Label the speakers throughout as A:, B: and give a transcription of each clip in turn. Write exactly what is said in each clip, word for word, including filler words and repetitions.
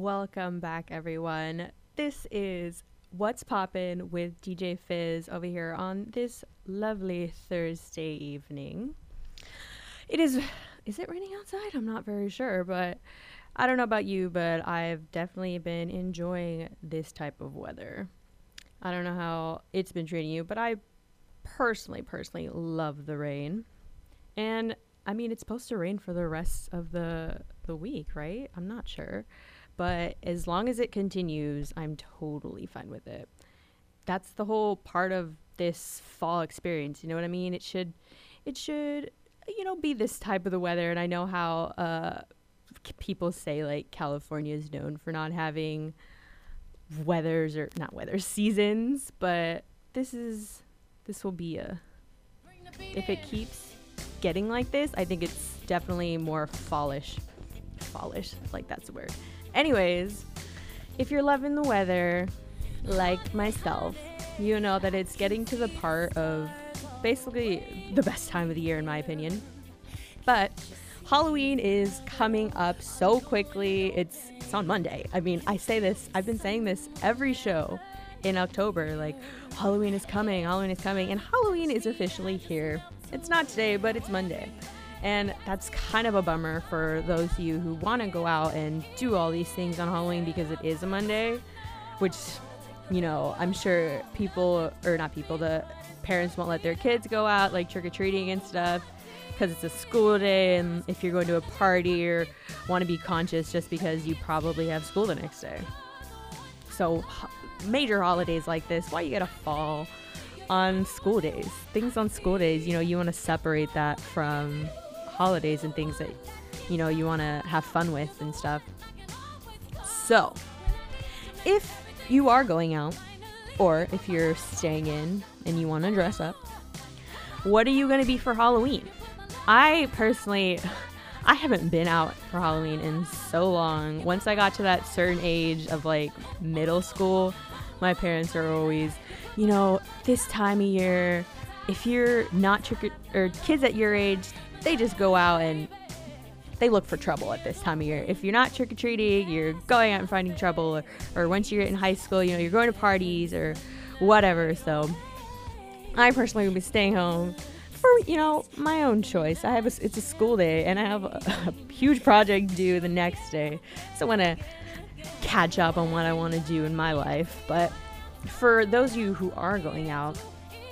A: Welcome back, everyone. This is What's Poppin' with D J Fizz over here on this lovely Thursday evening. It is, is it raining outside? I'm not very sure, but I don't know about you, but I've definitely been enjoying this type of weather. I don't know how it's been treating you, but I personally, personally love the rain. And I mean, it's supposed to rain for the rest of the the week, right? I'm not sure. But as long as it continues, I'm totally fine with it. That's the whole part of this fall experience. You know what I mean? It should, it should, you know, be this type of the weather. And I know how uh, c- people say like California is known for not having weathers or not weather seasons, but this is, this will be a, if it keeps getting like this, I think it's definitely more fallish. Fallish, like that's a word. Anyways, if you're loving the weather, like myself, you know that it's getting to the part of basically the best time of the year, in my opinion. But Halloween is coming up so quickly. It's, it's on Monday. I mean, I say this, I've been saying this every show in October, like, Halloween is coming, Halloween is coming, and Halloween is officially here. It's not today, but it's Monday. And that's kind of a bummer for those of you who want to go out and do all these things on Halloween because it is a Monday, which, you know, I'm sure people, or not people, the parents won't let their kids go out, like trick-or-treating and stuff, because it's a school day, and if you're going to a party or want to be conscious just because you probably have school the next day. So major holidays like this, why you gotta fall on school days? Things on school days, you know, you want to separate that from holidays and things that, you know, you want to have fun with and stuff. So if you are going out, or if you're staying in and you want to dress up, what are you going to be for Halloween? I personally, I haven't been out for Halloween in so long. Once I got to that certain age of like middle school, my parents are always, you know, this time of year, if you're not trick or, or kids at your age, they just go out and they look for trouble at this time of year. If you're not trick-or-treating, you're going out and finding trouble, or, or once you're in high school, you know, you're going to parties or whatever. So I personally will be staying home for, you know, my own choice. I have a, it's a school day and I have a, a huge project due the next day. So I want to catch up on what I want to do in my life. But for those of you who are going out,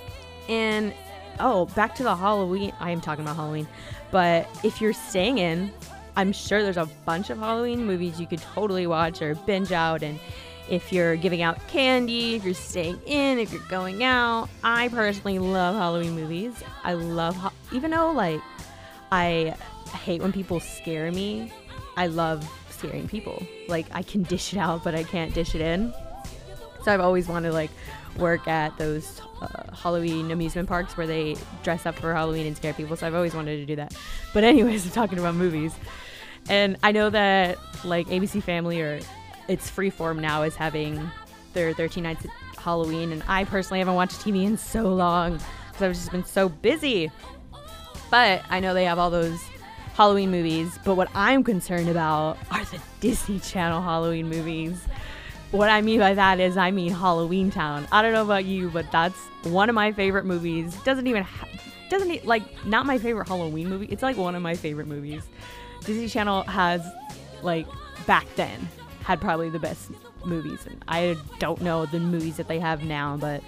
A: and oh, back to the Halloween. I am talking about Halloween. But if you're staying in, I'm sure there's a bunch of Halloween movies you could totally watch or binge out. And if you're giving out candy, if you're staying in, if you're going out, I personally love Halloween movies. I love, ho- even though like I hate when people scare me, I love scaring people. Like I can dish it out, but I can't dish it in. So I've always wanted to like work at those uh, Halloween amusement parks where they dress up for Halloween and scare people. So I've always wanted to do that. But anyways, I'm talking about movies. And I know that like A B C Family or it's Freeform now is having their thirteen Nights at Halloween. And I personally haven't watched T V in so long because I've just been so busy. But I know they have all those Halloween movies. But what I'm concerned about are the Disney Channel Halloween movies. What I mean by that is I mean Halloween Town. I don't know about you, but that's one of my favorite movies. Doesn't even ha- doesn't e- like not my favorite Halloween movie. It's like one of my favorite movies. Disney Channel has like back then had probably the best movies, and I don't know the movies that they have now, but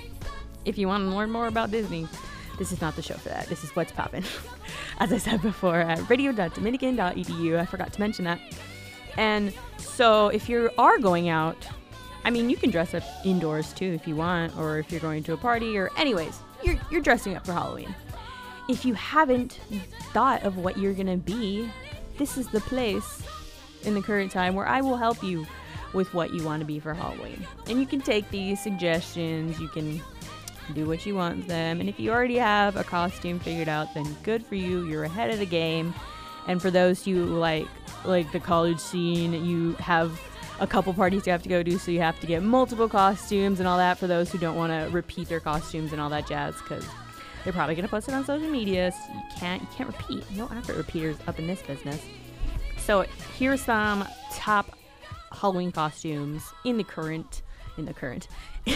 A: if you want to learn more about Disney, this is not the show for that. This is What's Poppin'. As I said before, at radio dot dominican dot e d u. I forgot to mention that. And so if you are going out, I mean, you can dress up indoors too if you want, or if you're going to a party, or anyways, you're, you're dressing up for Halloween. If you haven't thought of what you're going to be, this is the place in the current time where I will help you with what you want to be for Halloween. And you can take these suggestions, you can do what you want with them. And if you already have a costume figured out, then good for you. You're ahead of the game. And for those who like like the college scene, you have a couple parties you have to go to, so you have to get multiple costumes and all that for those who don't want to repeat their costumes and all that jazz, because they're probably going to post it on social media, so you can't you can't repeat. No effort repeaters up in this business. So here's some top Halloween costumes in the current, in the current,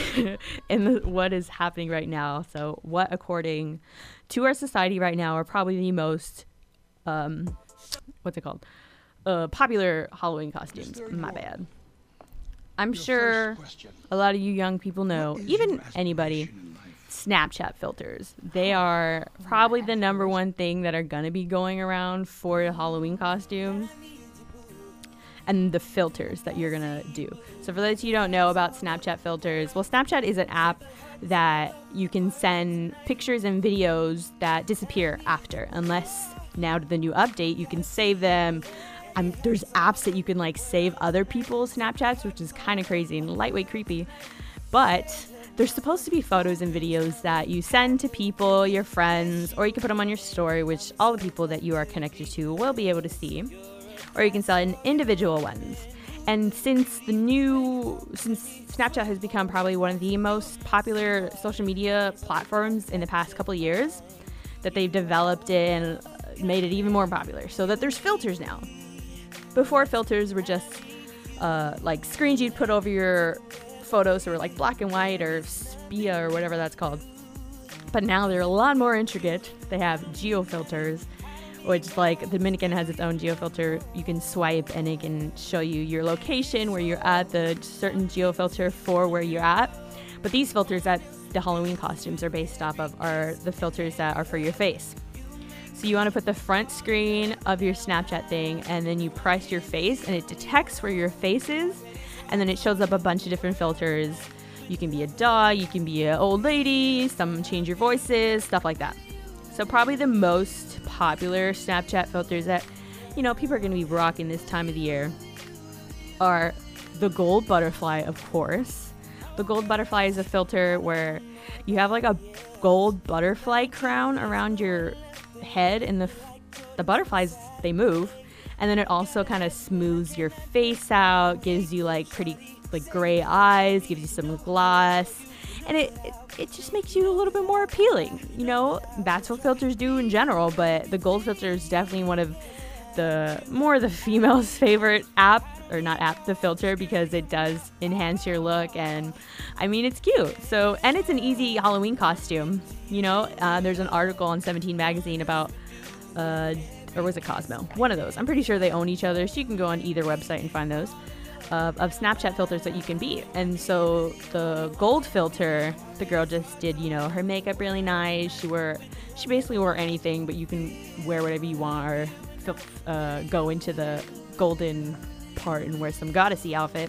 A: in the, what is happening right now. So what, according to our society right now, are probably the most, um, what's it called? Uh, popular Halloween costumes. My bad. I'm sure a lot of you young people know, even anybody, Snapchat filters. They are probably the number one thing that are going to be going around for Halloween costumes. And the filters that you're going to do. So for those of you who don't know about Snapchat filters, well, Snapchat is an app that you can send pictures and videos that disappear after, unless now to the new update, you can save them. Um, there's apps that you can like save other people's Snapchats, which is kind of crazy and lightweight creepy. But there's supposed to be photos and videos that you send to people, your friends, or you can put them on your story, which all the people that you are connected to will be able to see. Or you can send individual ones. And since the new, since Snapchat has become probably one of the most popular social media platforms in the past couple of years, that they've developed it and made it even more popular, so that there's filters now. Before, filters were just uh, like screens you'd put over your photos, or like black and white or sepia or whatever that's called. But now they're a lot more intricate. They have geo filters, which, like, the Dominican has its own geo filter. You can swipe and it can show you your location, where you're at, the certain geo filter for where you're at. But these filters that the Halloween costumes are based off of are the filters that are for your face. So you want to put the front screen of your Snapchat thing, and then you press your face and it detects where your face is, and then it shows up a bunch of different filters. You can be a dog, you can be an old lady, some change your voices, stuff like that. So probably the most popular Snapchat filters that, you know, people are going to be rocking this time of the year are the gold butterfly, of course. The gold butterfly is a filter where you have like a gold butterfly crown around your head, and the the butterflies, they move, and then it also kind of smooths your face out, gives you like pretty like gray eyes, gives you some gloss. And it, it it just makes you a little bit more appealing. You know, that's what filters do in general, but the gold filter is definitely one of the more the female's favorite app, or not app, the filter, because it does enhance your look, and I mean, it's cute. So, and it's an easy Halloween costume. You know, uh, there's an article on Seventeen magazine about, uh, or was it Cosmo? One of those. I'm pretty sure they own each other, so you can go on either website and find those. Of, of Snapchat filters that you can be. And so the gold filter, the girl just did, you know, her makeup really nice. She wore, she basically wore anything, but you can wear whatever you want, or uh, go into the golden part and wear some goddessy outfit.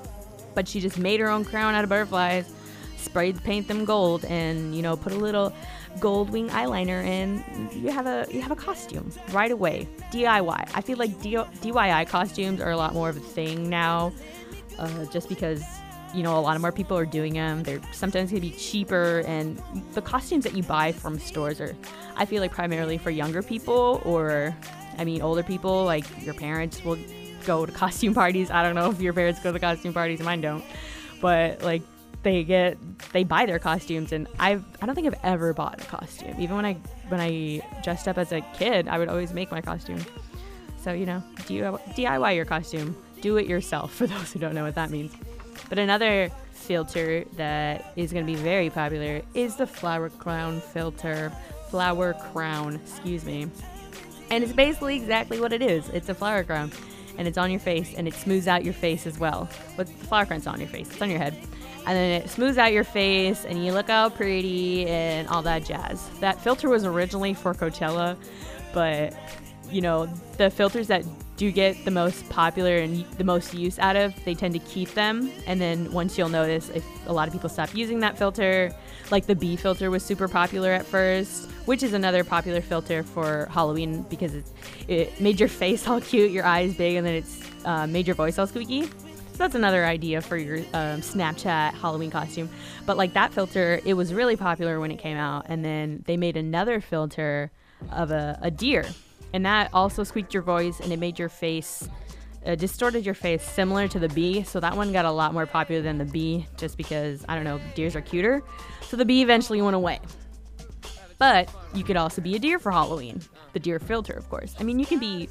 A: But she just made her own crown out of butterflies, sprayed paint them gold, and, you know, put a little gold wing eyeliner in. You have a you have a costume right away. D I Y. I feel like D I Y costumes are a lot more of a thing now, uh, just because, you know, a lot of more people are doing them. They're sometimes going to be cheaper, and the costumes that you buy from stores are, I feel like, primarily for younger people, or, I mean, older people. Like, your parents will go to costume parties. I don't know if your parents go to costume parties. Mine don't. But, like, they get they buy their costumes, and I've I don't think I've ever bought a costume. Even when I when I dressed up as a kid, I would always make my costume. So, you know, D I Y your costume. Do it yourself, for those who don't know what that means. But another filter that is going to be very popular is the flower crown filter. Flower crown, excuse me. And it's basically exactly what it is. It's a flower crown, and it's on your face, and it smooths out your face as well. But the flower crown's not on your face, it's on your head. And then it smooths out your face, and you look all pretty and all that jazz. That filter was originally for Coachella, but, you know, the filters that do get the most popular and the most use out of, they tend to keep them. And then once you'll notice, if a lot of people stop using that filter, like the bee filter was super popular at first, which is another popular filter for Halloween, because it, it made your face all cute, your eyes big, and then it's uh, made your voice all squeaky. So that's another idea for your um, Snapchat Halloween costume. But like that filter, it was really popular when it came out. And then they made another filter of a, a deer. And that also squeaked your voice, and it made your face, uh, distorted your face similar to the bee. So that one got a lot more popular than the bee, just because, I don't know, deers are cuter. So the bee eventually went away. But you could also be a deer for Halloween. The deer filter, of course. I mean, you can be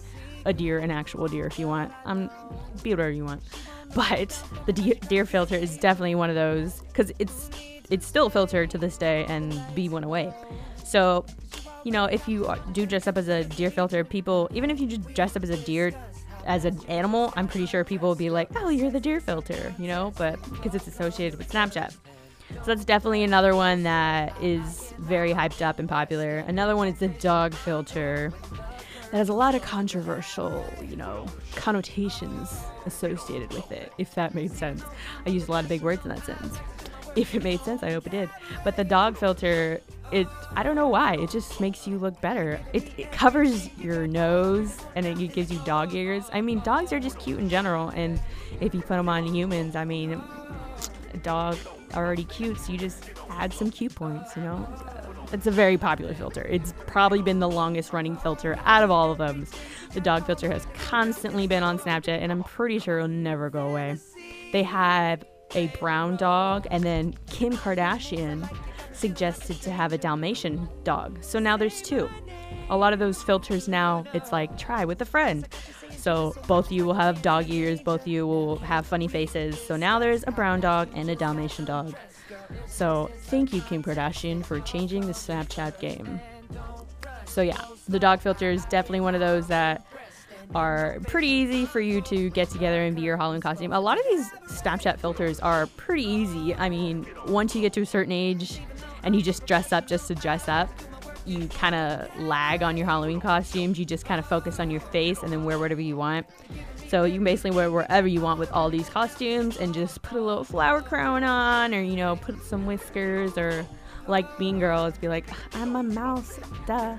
A: a deer, an actual deer if you want. Um, be whatever you want. But the deer, deer filter is definitely one of those, because it's it's still filtered to this day, and the bee went away. So, you know, if you do dress up as a deer filter, people, even if you just dress up as a deer, as an animal, I'm pretty sure people will be like, oh, you're the deer filter, you know, but because it's associated with Snapchat. So that's definitely another one that is very hyped up and popular. Another one is the dog filter. That has a lot of controversial, you know, connotations associated with it, if that made sense. I used a lot of big words in that sentence. If it made sense, I hope it did. But the dog filter, it, I don't know why, it just makes you look better. It, it covers your nose, and it gives you dog ears. I mean, dogs are just cute in general, and if you put them on humans, I mean, a dog already cute, so you just add some cute points, you know? It's a very popular filter. It's probably been the longest running filter out of all of them. The dog filter has constantly been on Snapchat, and I'm pretty sure it'll never go away. They have a brown dog, and then Kim Kardashian suggested to have a Dalmatian dog. So now there's two. A lot of those filters now, it's like, try with a friend. So both of you will have dog ears, both of you will have funny faces. So now there's a brown dog and a Dalmatian dog. So thank you, Kim Kardashian, for changing the Snapchat game. So yeah, the dog filter is definitely one of those that are pretty easy for you to get together and be your Halloween costume. A lot of these Snapchat filters are pretty easy. I mean, once you get to a certain age and you just dress up just to dress up, you kind of lag on your Halloween costumes. You just kind of focus on your face and then wear whatever you want. So you can basically wear wherever you want with all these costumes and just put a little flower crown on, or, you know, put some whiskers, or like Mean Girls, be like, I'm a mouse, duh.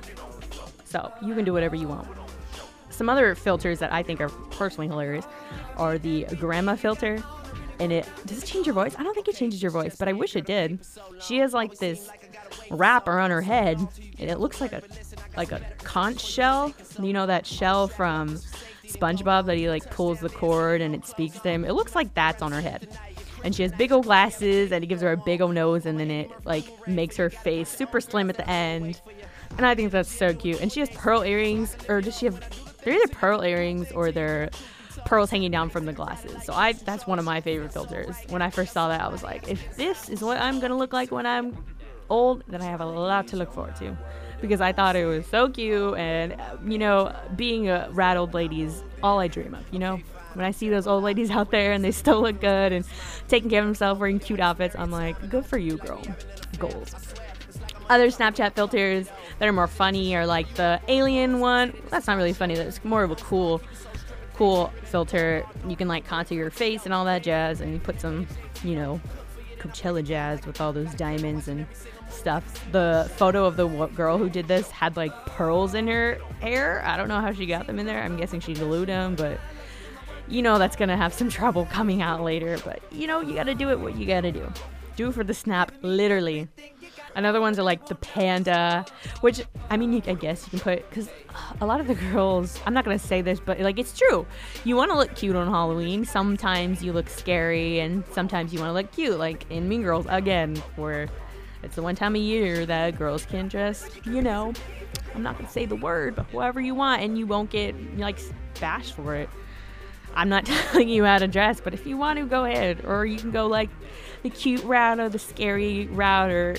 A: So you can do whatever you want. Some other filters that I think are personally hilarious are the grandma filter. And it, does it change your voice? I don't think it changes your voice, but I wish it did. She has like this wrapper on her head, and it looks like a like a conch shell. You know that shell from SpongeBob that he like pulls the cord and it speaks to him? It looks like that's on her head. And she has big old glasses, and it gives her a big old nose, and then it like makes her face super slim at the end. And I think that's so cute. And she has pearl earrings, or does she have, they're either pearl earrings or they're pearls hanging down from the glasses. So I that's one of my favorite filters. When I first saw that, I was like, if this is what I'm gonna look like when I'm old, then I have a lot to look forward to, because I thought it was so cute. And you know, being a rat old lady is all I dream of. You know, when I see those old ladies out there and they still look good and taking care of themselves, wearing cute outfits, I'm like, good for you, girl. Goals. Other Snapchat filters that are more funny are like the alien one. That's not really funny. That's more of a cool cool filter. You can like contour your face and all that jazz, and you put some, you know, Coachella jazz with all those diamonds and stuff. The photo of the w- girl who did this had like pearls in her hair. I don't know how she got them in there. I'm guessing she glued them, but you know that's gonna have some trouble coming out later. But you know, you gotta do it what you gotta do. Do it for the snap, literally. Another ones are like the panda, which, I mean, you, I guess you can put, because a lot of the girls, I'm not going to say this, but like, it's true. You want to look cute on Halloween. Sometimes you look scary, and sometimes you want to look cute, like in Mean Girls, again, where it's the one time a year that girls can dress, you know, I'm not going to say the word, but whoever you want, and you won't get, like, bashed for it. I'm not telling you how to dress, but if you want to, go ahead. Or you can go like the cute route or the scary route, or,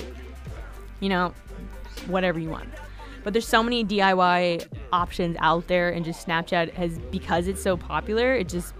A: you know, whatever you want. But there's so many D I Y options out there, and just Snapchat has, because it's so popular, it just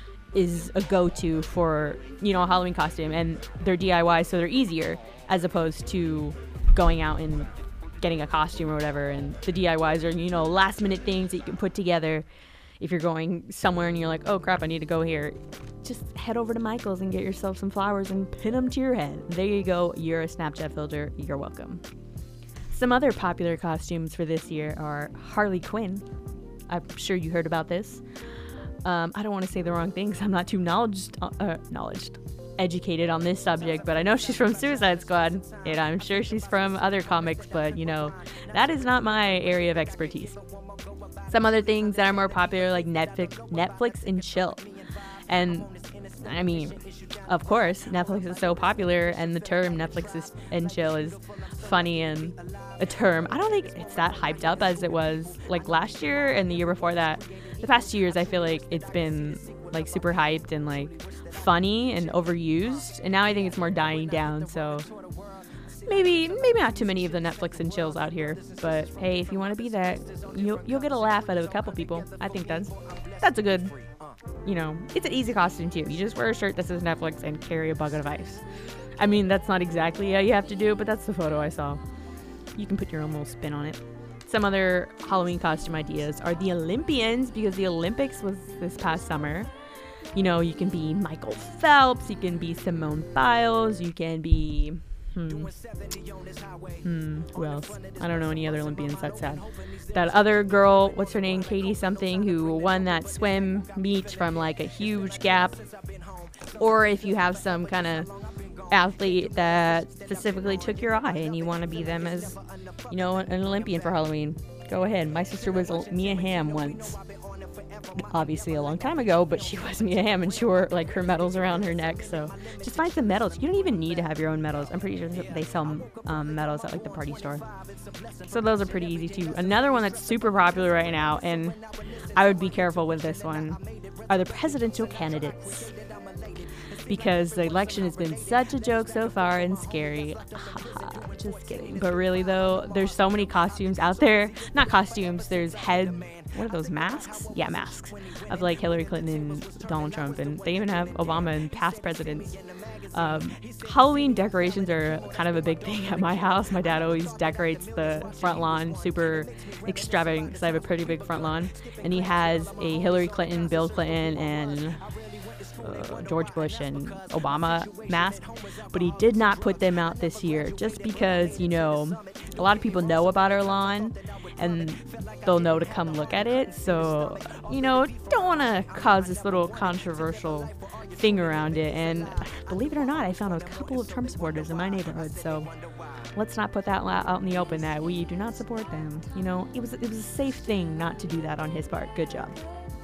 A: is a go-to for, you know, a Halloween costume. And they're D I Y, so they're easier, as opposed to going out and getting a costume or whatever. And the D I Ys are, you know, last minute things that you can put together. If you're going somewhere and you're like, oh crap, I need to go here, just head over to Michael's and get yourself some flowers and pin them to your head. There you go. You're a Snapchat filter. You're welcome. Some other popular costumes for this year are Harley Quinn. I'm sure you heard about this. Um, I don't want to say the wrong things. I'm not too knowledged, uh, knowledged, educated on this subject, but I know she's from Suicide Squad, and I'm sure she's from other comics, but you know, that is not my area of expertise. Some other things that are more popular, like Netflix, Netflix and chill. And I mean, of course, Netflix is so popular, and the term Netflix is, and chill is funny, and a term. I don't think it's that hyped up as it was like last year and the year before that. the past two years, I feel like it's been like super hyped and like funny and overused. And now I think it's more dying down. So maybe, maybe not too many of the Netflix and chills out here. But hey, if you want to be that, you'll, you'll get a laugh out of a couple people. I think that's, that's a good, you know, it's an easy costume too. You just wear a shirt that says Netflix and carry a bucket of ice. I mean, that's not exactly how you have to do it, but that's the photo I saw. You can put your own little spin on it. Some other Halloween costume ideas are the Olympians, because the Olympics was this past summer. You know, you can be Michael Phelps, you can be Simone Biles, you can be, hmm, hmm, who else? I don't know any other Olympians, that's sad. That other girl, what's her name, Katie something, who won that swim meet from like a huge gap. Or if you have some kind of athlete that specifically took your eye and you want to be them as, you know, an Olympian for Halloween, go ahead. My sister was Mia Hamm once, obviously a long time ago, but she was Mia Hamm and she wore like her medals around her neck. So just find some medals. You don't even need to have your own medals. I'm pretty sure they sell um, medals at like the party store. So those are pretty easy too. Another one that's super popular right now, and I would be careful with this one, are the presidential candidates. Because the election has been such a joke so far and scary. Just kidding. But really, though, there's so many costumes out there. Not costumes. There's head... What are those? Masks? Yeah, masks. Of, like, Hillary Clinton and Donald Trump. And they even have Obama and past presidents. Um, Halloween decorations are kind of a big thing at my house. My dad always decorates the front lawn super extravagant because I have a pretty big front lawn. And he has a Hillary Clinton, Bill Clinton, and... Uh, George Bush and Obama mask, but he did not put them out this year just because, you know, a lot of people know about our lawn and they'll know to come look at it. So, you know, don't want to cause this little controversial thing around it. And believe it or not, I found a couple of Trump supporters in my neighborhood. So let's not put that out in the open that we do not support them. You know, it was it was a safe thing not to do that on his part. Good job.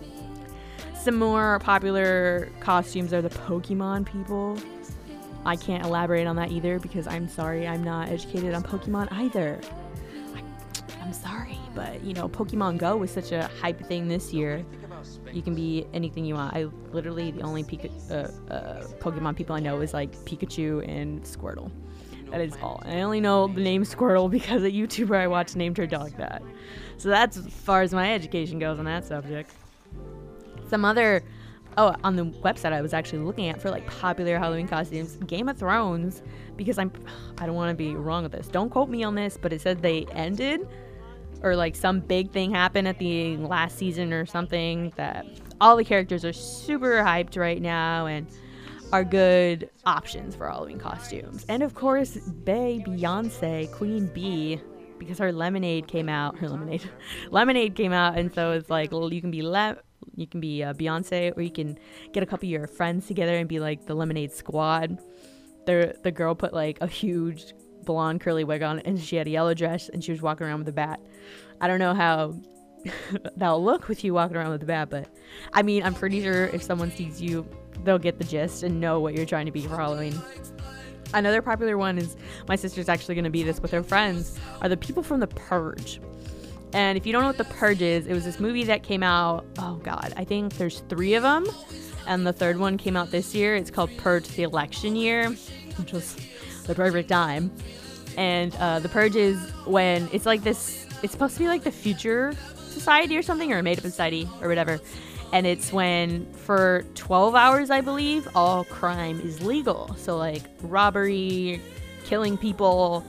A: Some more popular costumes are the Pokemon people. I can't elaborate on that either because I'm sorry, I'm not educated on Pokemon either. I, I'm sorry, but you know, Pokemon Go was such a hype thing this year. You can be anything you want. I literally, the only Pika, uh, uh, Pokemon people I know is like Pikachu and Squirtle. That is all. And I only know the name Squirtle because a YouTuber I watched named her dog that. So that's as far as my education goes on that subject. Some other, oh, on the website I was actually looking at for like popular Halloween costumes, Game of Thrones, because I'm, I don't want to be wrong with this. Don't quote me on this, but it said they ended, or like some big thing happened at the last season or something, that all the characters are super hyped right now and are good options for Halloween costumes. And of course, Bae, Beyonce, Queen Bee, because her Lemonade came out, her Lemonade, Lemonade came out, and so it's like, well, you can be le- You can be uh, Beyonce, or you can get a couple of your friends together and be like the Lemonade Squad. The the girl put like a huge blonde curly wig on, and she had a yellow dress, and she was walking around with a bat. I don't know how that'll look with you walking around with a bat, but I mean, I'm pretty sure if someone sees you, they'll get the gist and know what you're trying to be for Halloween. Another popular one is, my sister's actually going to be this with her friends, are the people from The Purge. And if you don't know what The Purge is, it was this movie that came out, oh God, I think there's three of them. And the third one came out this year. It's called Purge the Election Year, which was the perfect time. And uh, The Purge is when, it's like this, it's supposed to be like the future society or something, or a made-up society or whatever. And it's when, for twelve hours, I believe, all crime is legal. So like robbery, killing people,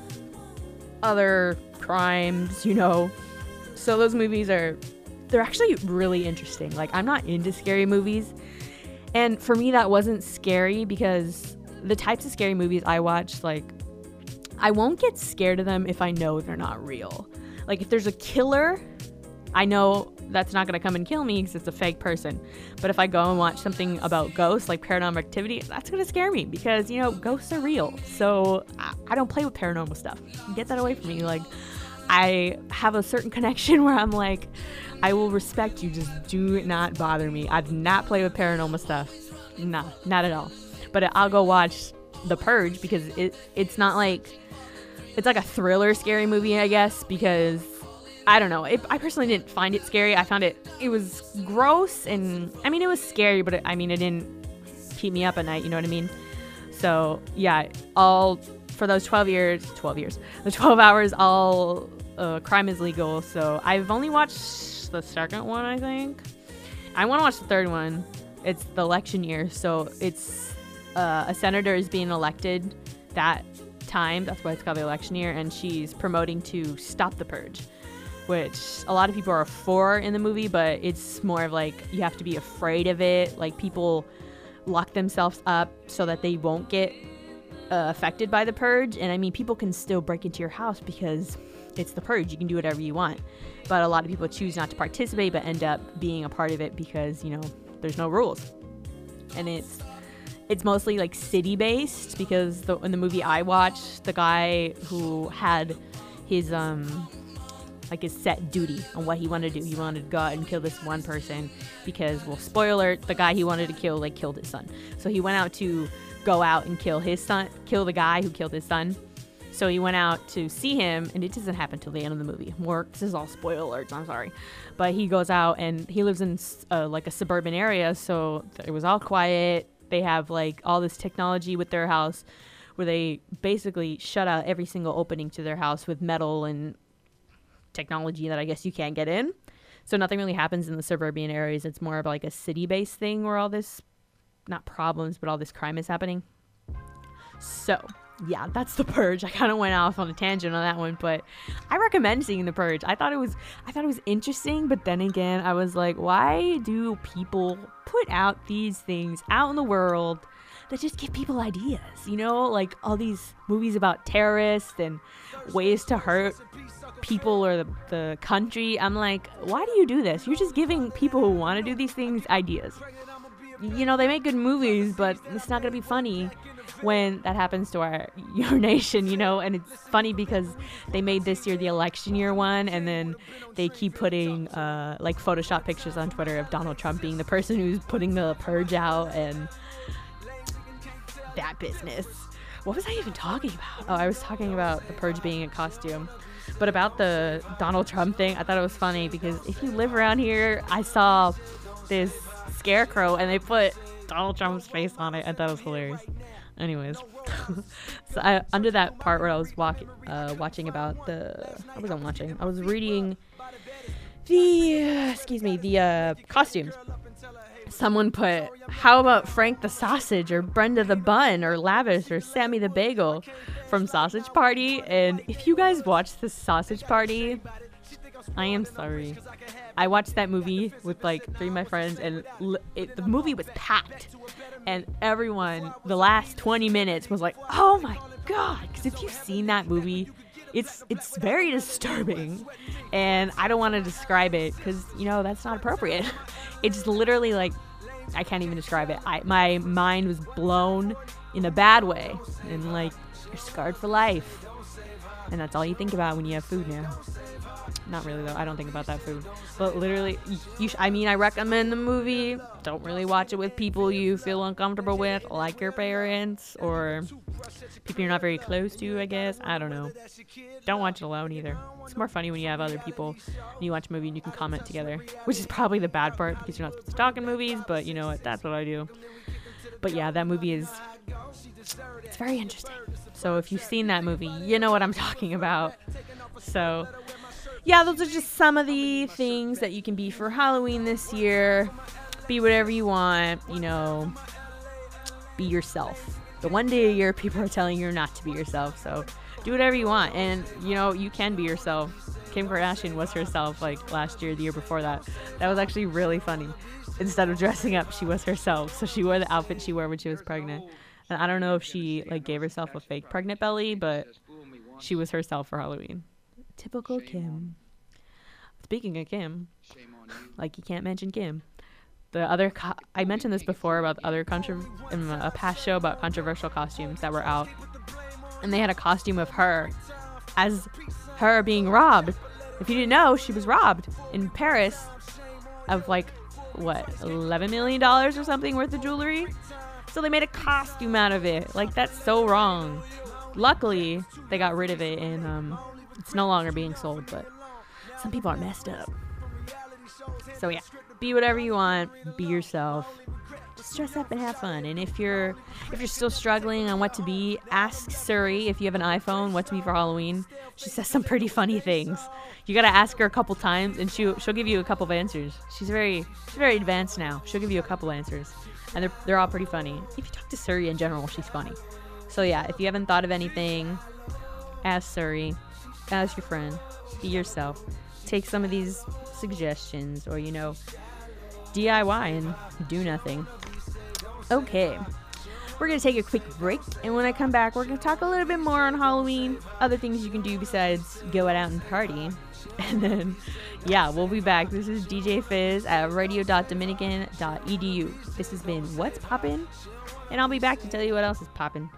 A: other crimes, you know. So those movies are, they're actually really interesting. Like, I'm not into scary movies. And for me, that wasn't scary because the types of scary movies I watch, like, I won't get scared of them if I know they're not real. Like, if there's a killer, I know that's not going to come and kill me because it's a fake person. But if I go and watch something about ghosts, like Paranormal Activity, that's going to scare me because, you know, ghosts are real. So I, I don't play with paranormal stuff. Get that away from me. Like, I have a certain connection where I'm like, I will respect you, just do not bother me. I do not play with paranormal stuff. Nah, not at all. But I'll go watch The Purge because it it's not like, it's like a thriller scary movie, I guess, because I don't know. It, I personally didn't find it scary. I found it, it was gross. And I mean, it was scary, but it, I mean, it didn't keep me up at night. You know what I mean? So yeah, all for those twelve years, twelve years, the twelve hours, all uh, crime is legal. So I've only watched the second one, I think. I want to watch the third one. It's the election year. So it's uh, a senator is being elected that time. That's why it's called the election year. And she's promoting to stop the purge, which a lot of people are for in the movie, but it's more of like you have to be afraid of it. Like people lock themselves up so that they won't get uh, affected by the purge. And I mean, people can still break into your house because it's the purge. You can do whatever you want. But a lot of people choose not to participate but end up being a part of it because, you know, there's no rules. And it's it's mostly like city based because the, in the movie I watched, the guy who had his um like his set duty on what he wanted to do. He wanted to go out and kill this one person because, well, spoiler, the guy he wanted to kill, like, killed his son. So he went out to go out and kill his son, kill the guy who killed his son. So he went out to see him, and it doesn't happen till the end of the movie. More, this is all spoiler alerts, I'm sorry. But he goes out, and he lives in, uh, like, a suburban area, so it was all quiet. They have, like, all this technology with their house where they basically shut out every single opening to their house with metal and technology that I guess you can't get in. So nothing really happens in the suburban areas. It's more of like a city-based thing where all this, not problems, but all this crime is happening. So yeah, that's The Purge. I kind of went off on a tangent on that one, but I recommend seeing The Purge. I thought it was, I thought it was interesting, but then again, I was like, why do people put out these things out in the world that just give people ideas? You know, like all these movies about terrorists and ways to hurt people or the, the country. I'm like, why do you do this? You're just giving people who want to do these things ideas. You know, they make good movies, but it's not gonna be funny when that happens to our your nation, you know. And it's funny because they made this year the election year one, and then they keep putting uh like Photoshop pictures on Twitter of Donald Trump being the person who's putting the purge out, and that business. What was I even talking about? Oh, I was talking about the purge being a costume. But about the Donald Trump thing, I thought it was funny because if you live around here, I saw this scarecrow and they put Donald Trump's face on it. I thought it was hilarious. Anyways, so I, under that part where I was walk, uh, watching about the, I wasn't watching, I was reading the, uh, excuse me, the uh, costumes. Someone put, how about Frank the Sausage or Brenda the Bun or Lavish or Sammy the Bagel from Sausage Party? And if you guys watched the Sausage Party, I am sorry. I watched that movie with like three of my friends, and it, the movie was packed. And everyone, the last twenty minutes was like, oh my God. Because if you've seen that movie, it's it's very disturbing. And I don't want to describe it because, you know, that's not appropriate. It's literally like, I can't even describe it. I, my mind was blown in a bad way. And like, you're scarred for life. And that's all you think about when you have food now. Not really though. I don't think about that food. But literally, you sh- I mean, I recommend the movie. Don't really watch it with people you feel uncomfortable with, like your parents or people you're not very close to, I guess. I don't know. Don't watch it alone either. It's more funny when you have other people and you watch a movie and you can comment together, which is probably the bad part because you're not supposed to talk in movies, but you know what? That's what I do. But yeah, that movie is, it's very interesting. So if you've seen that movie, you know what I'm talking about. So yeah, those are just some of the things that you can be for Halloween this year. Be whatever you want, you know, be yourself. The one day a year people are telling you not to be yourself, so do whatever you want. And, you know, you can be yourself. Kim Kardashian was herself, like, last year, the year before that. That was actually really funny. Instead of dressing up, she was herself. So she wore the outfit she wore when she was pregnant. And I don't know if she, like, gave herself a fake pregnant belly, but she was herself for Halloween. Typical Kim. Speaking of Kim, like you can't mention Kim. The other, co- I mentioned this before about the other contro- in a past show about controversial costumes that were out, and they had a costume of her as her being robbed. If you didn't know, she was robbed in Paris of like what eleven million dollars or something worth of jewelry. So they made a costume out of it. Like that's so wrong. Luckily, they got rid of it and um, it's no longer being sold, but some people are messed up. So yeah, be whatever you want, be yourself. Just dress up and have fun. And if you're if you're still struggling on what to be, ask Suri if you have an iPhone what to be for Halloween. She says some pretty funny things. You gotta ask her a couple times, and she she'll give you a couple of answers. She's very she's very advanced now. She'll give you a couple answers, and they're they're all pretty funny. If you talk to Suri in general, she's funny. So yeah, if you haven't thought of anything, ask Suri, ask your friend, be yourself. Take some of these suggestions, or you know, D I Y and do nothing. Okay, we're gonna take a quick break, and when I come back, we're gonna talk a little bit more on Halloween, other things you can do besides go out and party. And then yeah, we'll be back. This is D J Fizz at radio dot dominican dot e d u. This has been What's Poppin', and I'll be back to tell you what else is poppin'.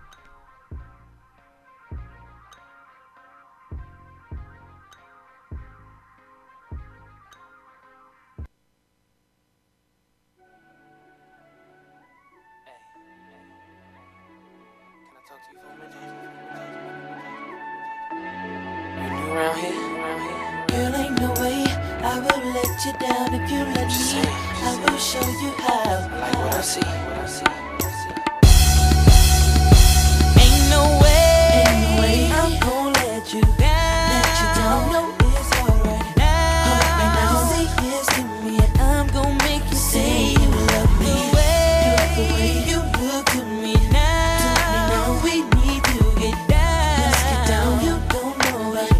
B: Around here, around here. Girl, ain't no way I will let you down if you let me. I will show you how. Like what I see, what I see, what I see. Ain't no way, ain't no way I'm gonna let you down. Let you down, no, it's alright. Hold me now, say yes to me, and I'm gonna make you say you love me. Look the way you look to me now. To me now, we need to get down. Let's get down, you don't know it.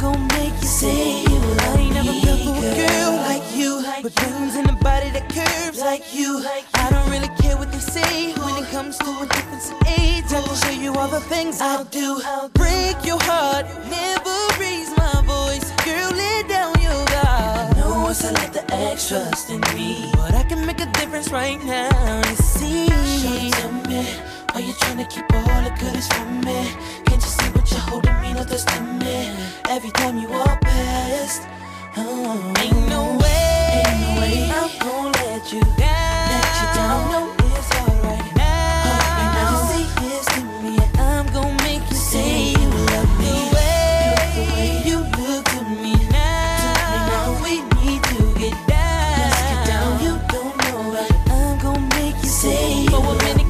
B: Say you love me. I ain't never felt for a girl like you, with bones in a body that curves like you. I don't really care what they say when it comes to a difference in age. I can show you all the things I'll do. Break your heart, never raise my voice. Girl, lay down your guard. I know it's a lot to ask, trust in me, but I can make a difference right now. You see, show tell me, are you trying to keep all the goodies from me? Can't you see what you're holding me? No, that's to me. Every time you walk past, oh, ain't no way, ain't no way I'm gonna let you down. Let you down, no, it's alright. Hold me now, say yes to me, and I'm gonna make you say you love me. Look the way you look to me now. To me now, we need to get down. Let's get down, you don't know it. I'm gonna make you say you love me.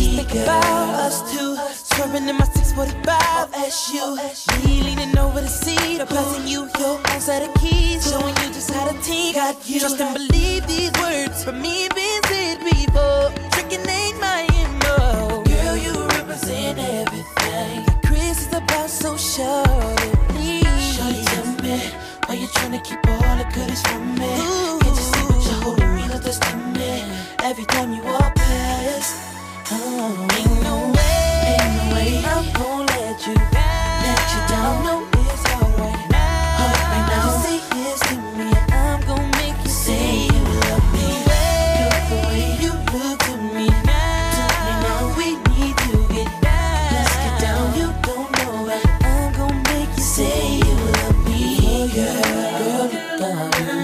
B: About us two, swerving in my six forty-five as you, me leaning over the seat, I'm passing you your own set of keys, showing you just how the team got you. Trust and believe these words from me being said before. Tricking ain't my M O. Girl, you represent everything. Chris is about so sure. Please, shorty, tell me, why you trying to keep all the goodies from me? Ooh. Can't you see what you're holding me? No, that's to me. Every time you walk past. Oh, ain't no way, ain't no way I'm gonna let you down. Let you down, no, it's alright. Hold me now, say yes to me, and I'm gonna make you say you love me. Look the way you look to me now. To me now, we need to get down. Let's get down, you don't know it. I'm gonna make you say you love me, girl. Girl, you gotta do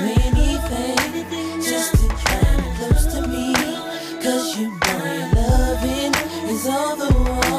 B: anything just to come close to me, 'cause you know you love is all the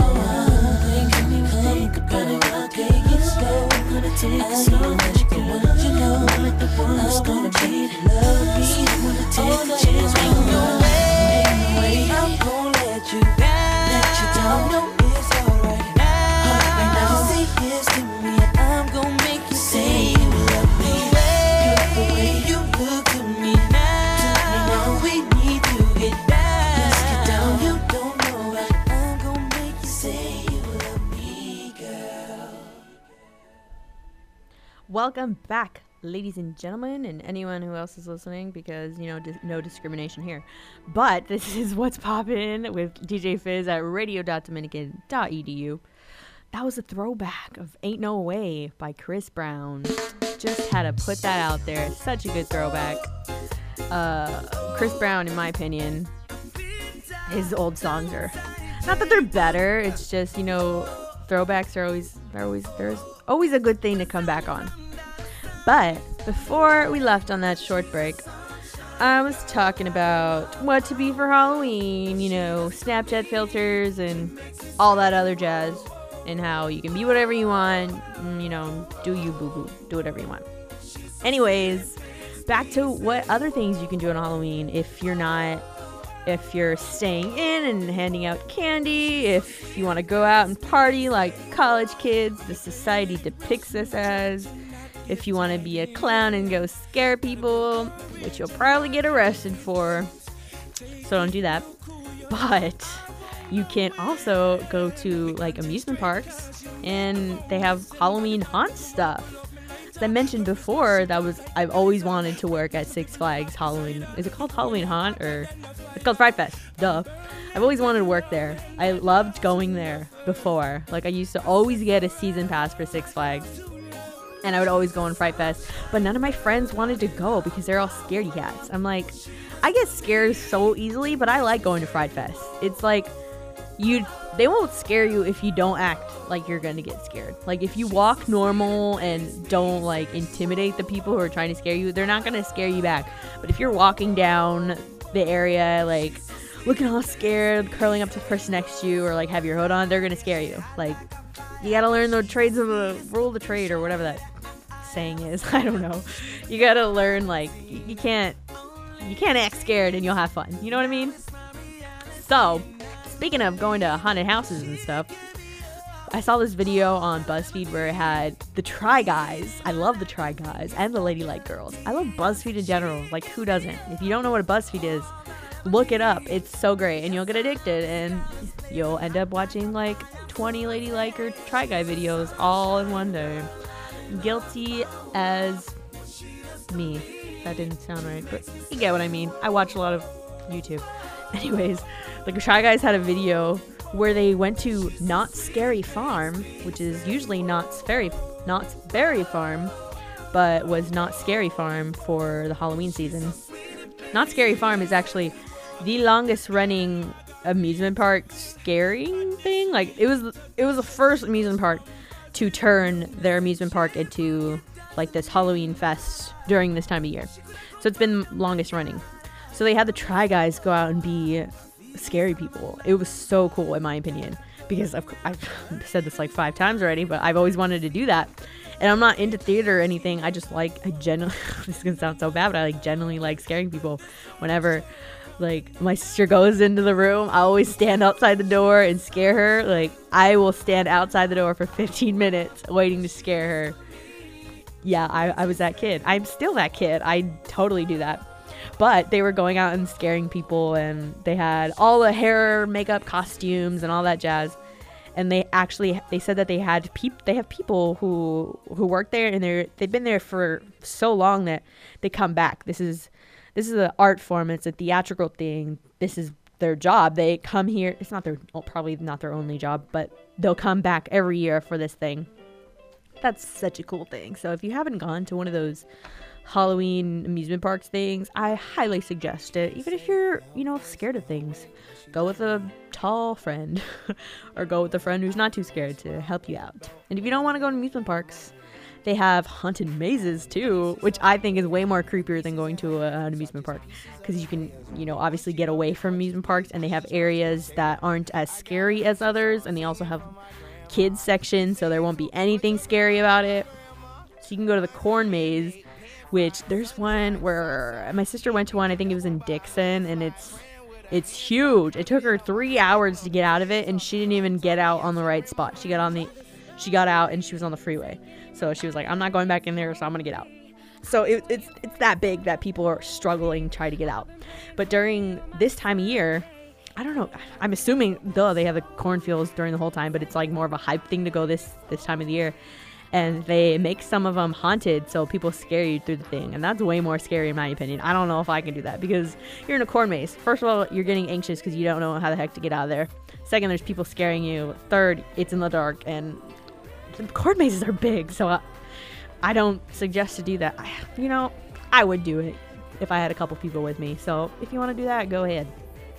B: one. Come, come, gonna take it slow. Gonna take it slow. I want you know I'm gonna be love me. All the chance, ain't no way, ain't no way I'm gonna let you down. Let you down, no, it's alright. Hold me now, say yes to me, and I'm gonna make you say you love me. Look the way you look to me now. To me now, we need to get down. Let's get down, you don't know it. I'm gonna make you say you love me, girl.
A: Welcome back, ladies and gentlemen, and anyone who else is listening, because, you know, dis- no discrimination here. But this is What's Poppin' with D J Fizz at radio dot dominican dot e d u. That was a throwback of Ain't No Way by Chris Brown. Just had to put that out there. Such a good throwback. Uh, Chris Brown, in my opinion, his old songs are, not that they're better, it's just, you know, throwbacks are always, they're always, there's always a good thing to come back on. But before we left on that short break, I was talking about what to be for Halloween, you know, Snapchat filters and all that other jazz, and how you can be whatever you want, and, you know, do you boo boo, do whatever you want. Anyways, back to what other things you can do on Halloween if you're not, if you're staying in and handing out candy, if you want to go out and party like college kids, the society depicts us as, if you want to be a clown and go scare people, which you'll probably get arrested for, so don't do that. But you can also go to like amusement parks and they have Halloween haunt stuff. As I mentioned before, that was I've always wanted to work at Six Flags Halloween. Is it called Halloween Haunt or it's called Fright Fest? Duh. I've always wanted to work there. I loved going there before. Like I used to always get a season pass for Six Flags. And I would always go on Fright Fest. But none of my friends wanted to go because they're all scaredy cats. I'm like, I get scared so easily, but I like going to Fright Fest. It's like you they won't scare you if you don't act like you're gonna get scared. Like if you walk normal and don't like intimidate the people who are trying to scare you, they're not gonna scare you back. But if you're walking down the area like looking all scared, curling up to the person next to you, or like have your hood on, they're gonna scare you. Like you gotta learn the trades of the rule of the trade or whatever that saying is. I don't know. You gotta learn like you, you can't you can't act scared and you'll have fun. You know what I mean? So speaking of going to haunted houses and stuff, I saw this video on BuzzFeed where it had the Try Guys. I love the Try Guys and the Ladylike Girls. I love BuzzFeed in general. Like, who doesn't? If you don't know what a BuzzFeed is, look it up. It's so great, and you'll get addicted, and you'll end up watching like twenty Ladylike or Try Guy videos all in one day. Guilty as me. That didn't sound right, but you get what I mean. I watch a lot of YouTube. Anyways, the Try Guys had a video where they went to Knott's Scary Farm, which is usually Knott's Berry, Knott's Berry Farm, but was Knott's Scary Farm for the Halloween season. Knott's Scary Farm is actually the longest running amusement park scaring thing. Like it was, it was the first amusement park to turn their amusement park into like this Halloween fest during this time of year. So it's been longest running. So they had the Try Guys go out and be scary people. It was so cool in my opinion, because I've, I've said this like five times already, but I've always wanted to do that. And I'm not into theater or anything. I just like, I genuinely, this is gonna sound so bad, but I like genuinely like scaring people. Whenever like my sister goes into the room, I always stand outside the door and scare her. Like I will stand outside the door for fifteen minutes waiting to scare her. Yeah, I, I was that kid. I'm still that kid. I totally do that. But they were going out and scaring people, and they had all the hair, makeup, costumes, and all that jazz. And they actually, they said that they had peop, they have people who who work there, and they're they've been there for so long that they come back. This is this is an art form. It's a theatrical thing. This is their job. They come here. It's not their well, probably not their only job, but they'll come back every year for this thing. That's such a cool thing. So if you haven't gone to one of those Halloween amusement parks things, I highly suggest it. Even if you're, you know, scared of things, go with a tall friend or go with a friend who's not too scared to help you out. And if you don't want to go to amusement parks, they have haunted mazes too, which I think is way more creepier than going to a, an amusement park, because you can, you know, obviously get away from amusement parks, and they have areas that aren't as scary as others, and they also have kids section, so there won't be anything scary about it. So you can go to the corn maze, which there's one where my sister went to one, I think it was in Dixon, and it's it's huge. It took her three hours to get out of it, and she didn't even get out on the right spot. She got on the she got out and she was on the freeway, so she was like, I'm not going back in there, so I'm gonna get out. So it, it's it's that big that people are struggling to try to get out. But during this time of year, I don't know, I'm assuming duh they have the cornfields during the whole time, but it's like more of a hype thing to go this this time of the year. And they make some of them haunted, so people scare you through the thing. And that's way more scary in my opinion. I don't know if I can do that, because you're in a corn maze. First of all, you're getting anxious because you don't know how the heck to get out of there. Second, there's people scaring you. Third, it's in the dark, and the corn mazes are big, so I, I don't suggest to do that. I, you know, I would do it if I had a couple people with me. So if you want to do that, go ahead.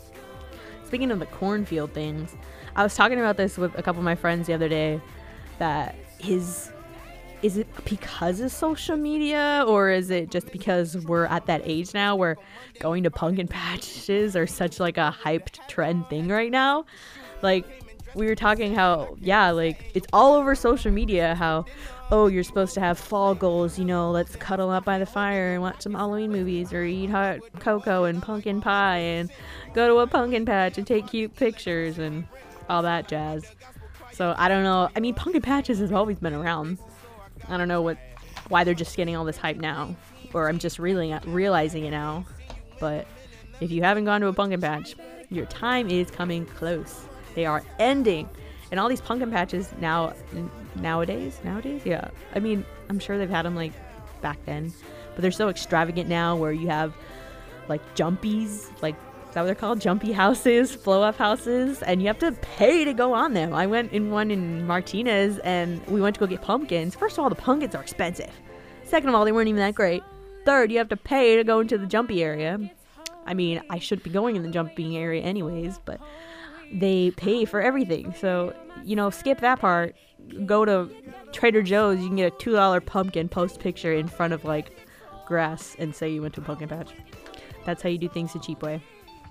A: Speaking of the cornfield things, I was talking about this with a couple of my friends the other day, that his... Is it because of social media, or is it just because we're at that age now where going to pumpkin patches are such like a hyped trend thing right now? Like, we were talking how, yeah, like, it's all over social media how, oh, you're supposed to have fall goals, you know, let's cuddle up by the fire and watch some Halloween movies or eat hot cocoa and pumpkin pie and go to a pumpkin patch and take cute pictures and all that jazz. So I don't know. I mean, pumpkin patches has always been around. I don't know what why they're just getting all this hype now, or I'm just really realizing it now. But if you haven't gone to a pumpkin patch, your time is coming close. They are ending. And all these pumpkin patches now, nowadays, nowadays, yeah. I mean, I'm sure they've had them like back then, but they're so extravagant now where you have like jumpies, like, is that what they're called? Jumpy houses, flow up houses, and you have to pay to go on them. I went in one in Martinez and we went to go get pumpkins. First of all, the pumpkins are expensive. Second of all, they weren't even that great. Third, you have to pay to go into the jumpy area. I mean, I should be going in the jumping area anyways, but they pay for everything. So, you know, skip that part. Go to Trader Joe's. You can get a two dollar pumpkin, post picture in front of, like, grass and say you went to a pumpkin patch. That's how you do things the cheap way.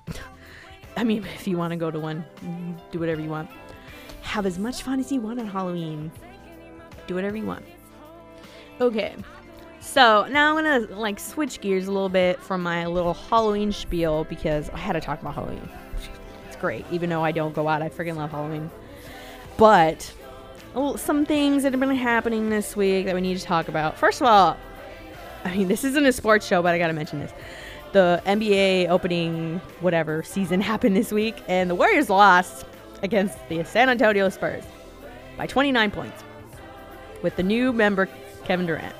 A: I mean, if you want to go to one, do whatever you want. Have as much fun as you want on Halloween. Do whatever you want. Okay. So now I'm going to, like, switch gears a little bit from my little Halloween spiel because I had to talk about Halloween. It's great. Even though I don't go out, I freaking love Halloween. But well, some things that have been happening this week that we need to talk about. First of all, I mean, this isn't a sports show, but I got to mention this. The N B A opening whatever season happened this week, and the Warriors lost against the San Antonio Spurs by twenty-nine points with the new member Kevin Durant.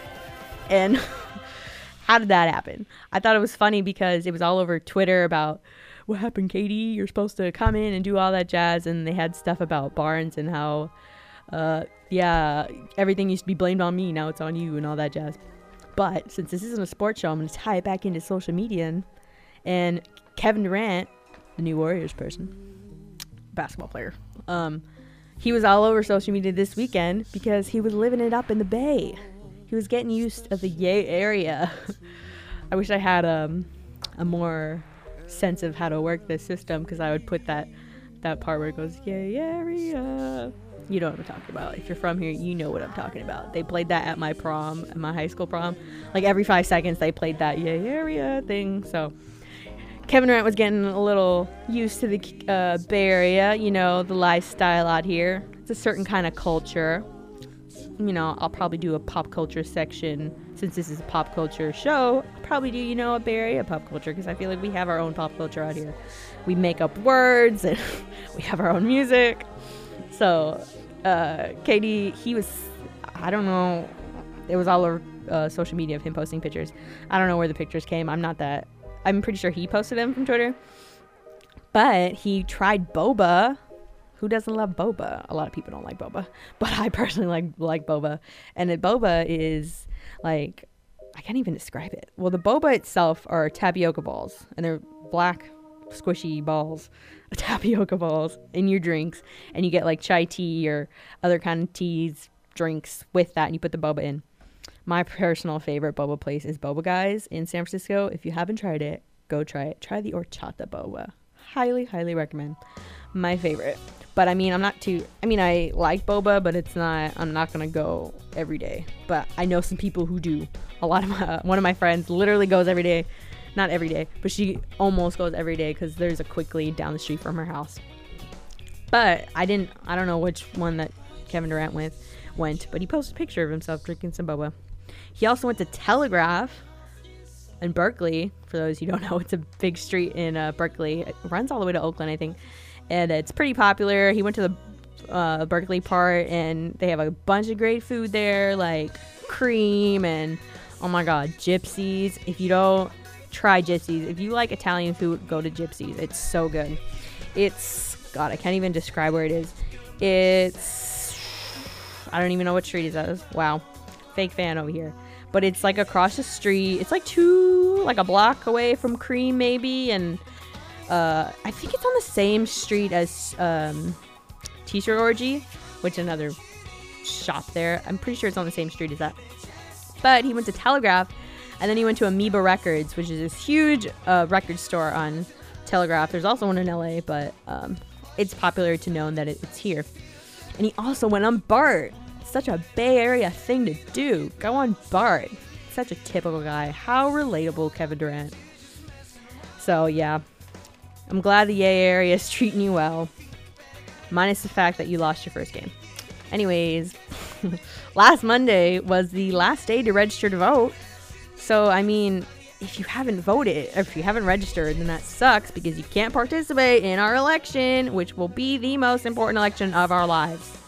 A: And how did that happen? I thought it was funny because it was all over Twitter about what happened, K D? You're supposed to come in and do all that jazz, and they had stuff about Barnes and how, uh, yeah, everything used to be blamed on me, now it's on you and all that jazz. But since this isn't a sports show, I'm going to tie it back into social media. And, and Kevin Durant, the new Warriors person, basketball player, um, he was all over social media this weekend because he was living it up in the Bay. He was getting used of the Yay area. I wish I had um, a more sense of how to work this system because I would put that, that part where it goes, Yay area. You know what I'm talking about. If you're from here, you know what I'm talking about. They played that at my prom, at my high school prom. Like every five seconds, they played that Yay area thing. So Kevin Durant was getting a little used to the uh, Bay Area, you know, the lifestyle out here. It's a certain kind of culture. You know, I'll probably do a pop culture section. Since this is a pop culture show, I'll probably do, you know, a Bay Area pop culture because I feel like we have our own pop culture out here. We make up words and we have our own music. So, uh, K D, he was, I don't know, it was all over uh, social media of him posting pictures. I don't know where the pictures came. I'm not that, I'm pretty sure he posted them from Twitter. But he tried boba. Who doesn't love boba? A lot of people don't like boba. But I personally like, like boba. And the boba is like, I can't even describe it. Well, the boba itself are tapioca balls. And they're black, squishy balls. Tapioca balls in your drinks, and you get like chai tea or other kind of teas, drinks with that, and you put the boba in. My personal favorite boba place is Boba Guys in San Francisco. If you haven't tried it, go try it. Try the horchata boba. Highly, highly recommend. My favorite. But I mean, I'm not too, I mean, I like boba, but it's not, I'm not going to go every day. But I know some people who do. A lot of my, one of my friends literally goes every day. Not every day, but she almost goes every day because there's a Quickly down the street from her house. But I didn't, I don't know which one that Kevin Durant went, went, but he posted a picture of himself drinking some boba. He also went to Telegraph in Berkeley. For those who don't know, it's a big street in uh, Berkeley. It runs all the way to Oakland, I think. And it's pretty popular. He went to the uh, Berkeley part, and they have a bunch of great food there, like cream and, oh my God, Gypsies. If you don't try Gypsies. If you like Italian food, go to Gypsies. It's so good. It's, God, I can't even describe where it is. It's, I don't even know what street it is. Wow. Fake fan over here. But it's like across the street. It's like two, like a block away from Cream maybe. And uh, I think it's on the same street as um, T-shirt Orgy, which is another shop there. I'm pretty sure it's on the same street as that. But he went to Telegraph. And then he went to Amoeba Records, which is this huge uh, record store on Telegraph. There's also one in L A, but um, it's popular to know that it, it's here. And he also went on BART. Such a Bay Area thing to do. Go on BART. Such a typical guy. How relatable, Kevin Durant. So yeah, I'm glad the Bay Area is treating you well. Minus the fact that you lost your first game. Anyways, last Monday was the last day to register to vote. So, I mean, if you haven't voted, or if you haven't registered, then that sucks because you can't participate in our election, which will be the most important election of our lives.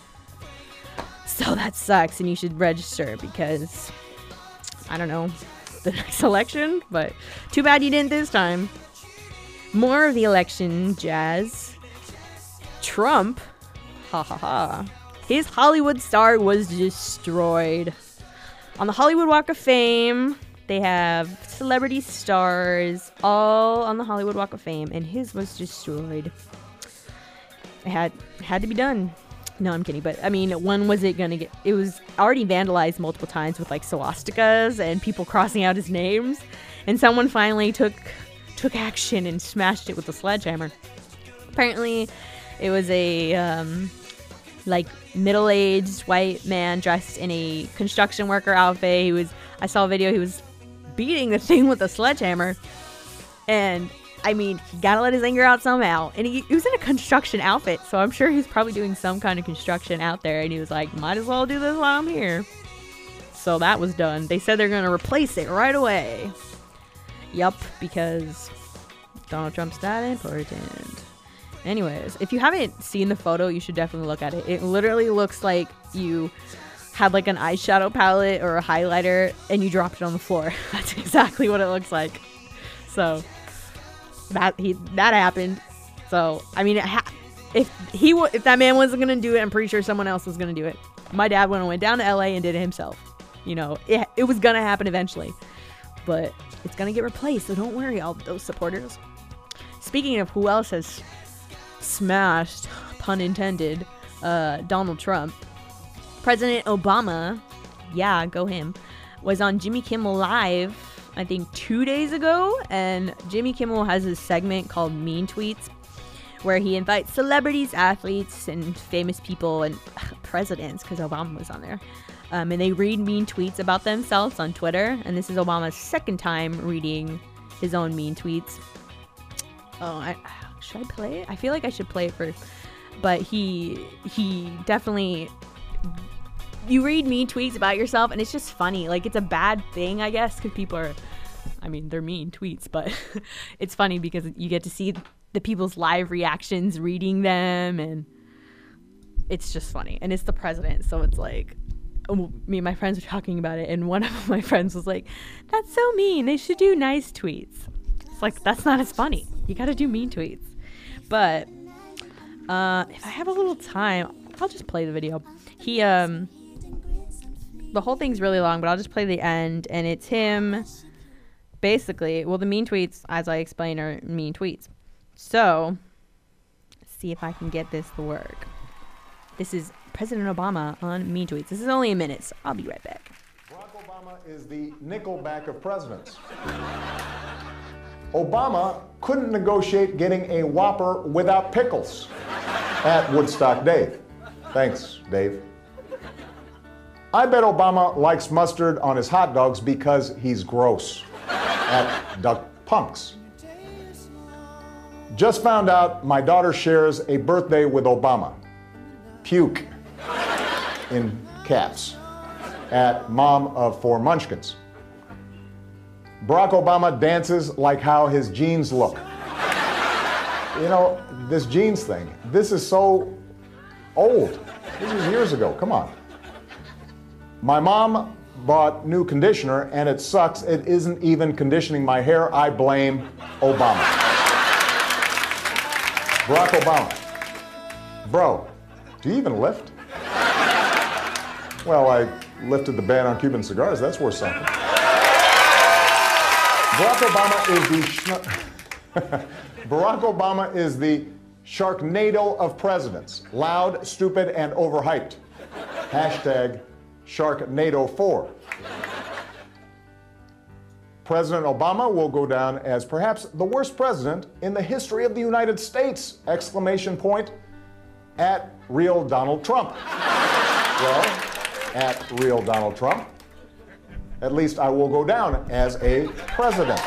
A: So that sucks, and you should register because, I don't know, the next election, but too bad you didn't this time. More of the election jazz. Trump, ha ha ha. His Hollywood star was destroyed. On the Hollywood Walk of Fame, they have celebrity stars all on the Hollywood Walk of Fame, and his was destroyed. It had had to be done. No, I'm kidding, but I mean, when was it gonna get? It was already vandalized multiple times with like swastikas and people crossing out his names, and someone finally took took action and smashed it with a sledgehammer. Apparently, it was a um, like middle-aged white man dressed in a construction worker outfit. He was, I saw a video, he was beating the thing with a sledgehammer. And I mean, he gotta let his anger out somehow. And he, he was in a construction outfit, so I'm sure he's probably doing some kind of construction out there. And he was like, might as well do this while I'm here. So that was done. They said they're gonna replace it right away. Yup, because Donald Trump's that important. Anyways, if you haven't seen the photo, you should definitely look at it. It literally looks like you had like an eyeshadow palette or a highlighter and you dropped it on the floor. That's exactly what it looks like. So that he that happened. So I mean, it ha- if he w- if that man wasn't gonna do it, I'm pretty sure someone else was gonna do it. My dad went went down to L A and did it himself. You know, it it was gonna happen eventually, but it's gonna get replaced. So don't worry, all those supporters. Speaking of who else has smashed, pun intended, uh, Donald Trump, President Obama, yeah, go him, was on Jimmy Kimmel Live, I think two days ago, and Jimmy Kimmel has a segment called Mean Tweets, where he invites celebrities, athletes, and famous people, and presidents, because Obama was on there, um, and they read mean tweets about themselves on Twitter, and this is Obama's second time reading his own mean tweets. Oh, I... Should I play it? I feel like I should play it first. But he he definitely, you read mean tweets about yourself and it's just funny. Like, it's a bad thing, I guess, because people are, I mean, they're mean tweets, but it's funny because you get to see the people's live reactions reading them, and it's just funny. And it's the president, so it's like, oh, me and my friends were talking about it, and one of my friends was like, that's so mean. They should do nice tweets. It's like, that's not as funny. You gotta do mean tweets. But uh, if I have a little time, I'll just play the video. He, um, the whole thing's really long, but I'll just play the end. And it's him, basically, well, the mean tweets, as I explained, are mean tweets. So, let's see if I can get this to work. This is President Obama on mean tweets. This is only a minute, so I'll be right back.
C: Barack Obama is the Nickelback of presidents. Obama couldn't negotiate getting a Whopper without pickles at Woodstock Dave. Thanks, Dave. I bet Obama likes mustard on his hot dogs because he's gross at Duck Punk's. Just found out my daughter shares a birthday with Obama. Puke in caps at Mom of Four Munchkins. Barack Obama dances like how his jeans look. You know, this jeans thing, this is so old. This was years ago, come on. My mom bought new conditioner and it sucks. It isn't even conditioning my hair. I blame Obama. Barack Obama. Bro, do you even lift? Well, I lifted the ban on Cuban cigars. That's worth something. Barack Obama is the sh- Barack Obama is the Sharknado of presidents. Loud, stupid, and overhyped. Hashtag Sharknado four. President Obama will go down as perhaps the worst president in the history of the United States! Exclamation point at real Donald Trump. Well, at real Donald Trump, at least I will go down as a president.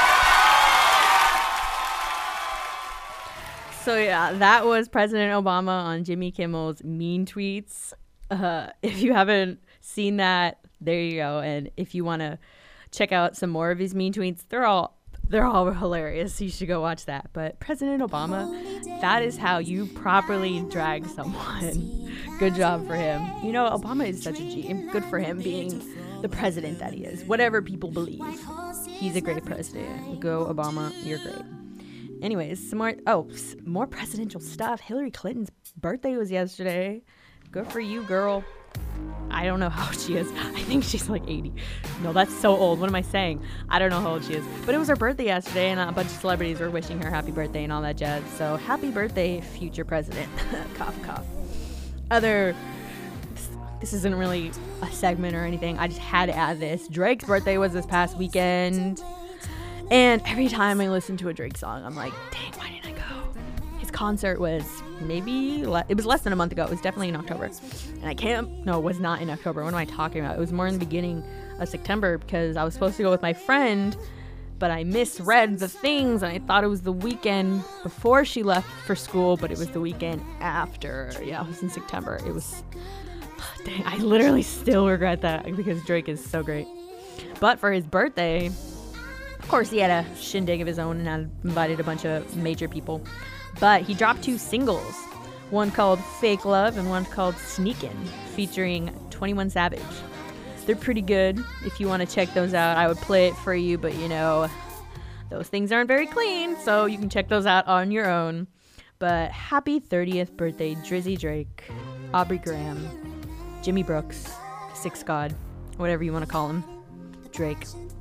A: So yeah, that was President Obama on Jimmy Kimmel's Mean Tweets. Uh, if you haven't seen that, there you go. And if you want to check out some more of his mean tweets, they're all they're all hilarious. You should go watch that. But President Obama, that is how you properly drag someone. Good job for him. You know, Obama is such a G. Good for him being the president that he is. Whatever people believe, he's a great president. Go Obama, you're great. Anyways, some more, oh, more presidential stuff. Hillary Clinton's birthday was yesterday. Good for you, girl. I don't know how old she is. I think she's like eighty. No, that's so old. What am I saying? I don't know how old she is. But it was her birthday yesterday, and a bunch of celebrities were wishing her happy birthday and all that jazz. So happy birthday, future president. Cough, cough. Other, this isn't really a segment or anything. I just had to add this. Drake's birthday was this past weekend. And every time I listen to a Drake song, I'm like, dang, why didn't I go? His concert was maybe, le- it was less than a month ago. It was definitely in October. And I can't, no, it was not in October. What am I talking about? It was more in the beginning of September because I was supposed to go with my friend, but I misread the things and I thought it was the weekend before she left for school, but it was the weekend after. Yeah, it was in September. It was, dang, I literally still regret that because Drake is so great. But for his birthday, of course, he had a shindig of his own and had invited a bunch of major people. But he dropped two singles, one called Fake Love and one called Sneakin', featuring twenty-one Savage. They're pretty good. If you want to check those out, I would play it for you, but you know, those things aren't very clean, so you can check those out on your own. But happy thirtieth birthday, Drizzy Drake, Aubrey Graham, Jimmy Brooks, Six God, whatever you want to call him, Drake.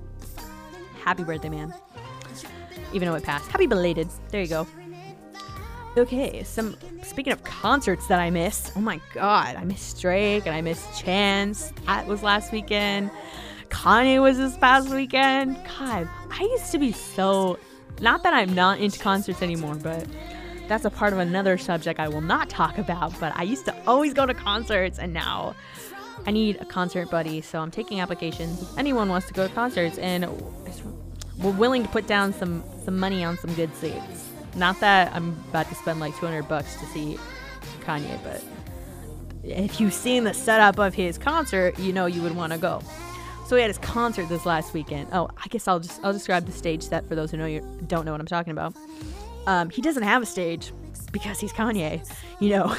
A: Happy birthday, man. Even though it passed. Happy belated. There you go. Okay, some speaking of concerts that I miss. Oh my god, I missed Drake and I missed Chance. That was last weekend. Kanye was this past weekend. God, I used to be so, not that I'm not into concerts anymore, but that's a part of another subject I will not talk about. But I used to always go to concerts, and now I need a concert buddy, so I'm taking applications. If anyone wants to go to concerts, and we're willing to put down some, some money on some good seats. Not that I'm about to spend like two hundred bucks to see Kanye, but if you've seen the setup of his concert, you know you would want to go. So he had his concert this last weekend. Oh, I guess I'll just I'll describe the stage set for those who know you don't know what I'm talking about. Um, he doesn't have a stage because he's Kanye. You know,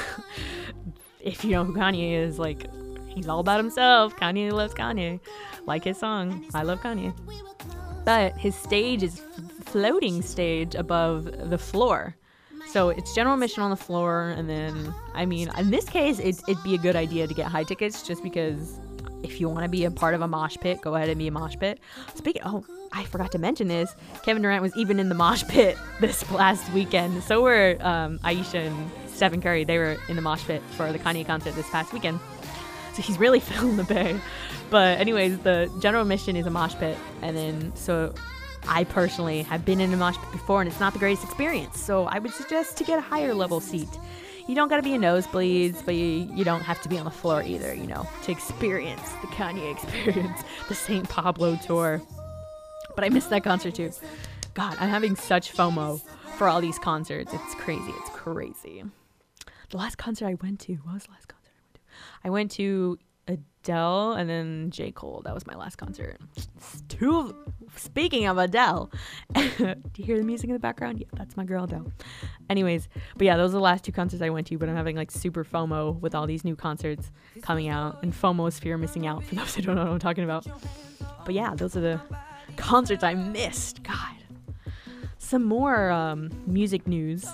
A: if you know who Kanye is, like, he's all about himself. Kanye loves Kanye, like his song "I Love Kanye." But his stage is floating stage above the floor. So it's general admission on the floor, and then, I mean, in this case, it, it'd be a good idea to get high tickets just because if you want to be a part of a mosh pit, go ahead and be a mosh pit. Speaking, oh, I forgot to mention this. Kevin Durant was even in the mosh pit this last weekend. So were um, Aisha and Stephen Curry. They were in the mosh pit for the Kanye concert this past weekend. So he's really filling the bay. But anyways, the general admission is a mosh pit, and then so I personally have been in a mosh pit before, and it's not the greatest experience. So I would suggest to get a higher level seat. You don't got to be in nosebleeds, but you, you don't have to be on the floor either, you know, to experience the Kanye experience, the Saint Pablo tour. But I missed that concert too. God, I'm having such FOMO for all these concerts. It's crazy. It's crazy. The last concert I went to, what was the last concert I went to? I went to Adele and then J. Cole. That was my last concert. Two of, speaking of Adele, do you hear the music in the background? Yeah, that's my girl Adele. Anyways, but yeah, those are the last two concerts I went to, but I'm having like super FOMO with all these new concerts coming out, and FOMO is fear of missing out for those who don't know what I'm talking about. But yeah, those are the concerts I missed. God. Some more um, music news,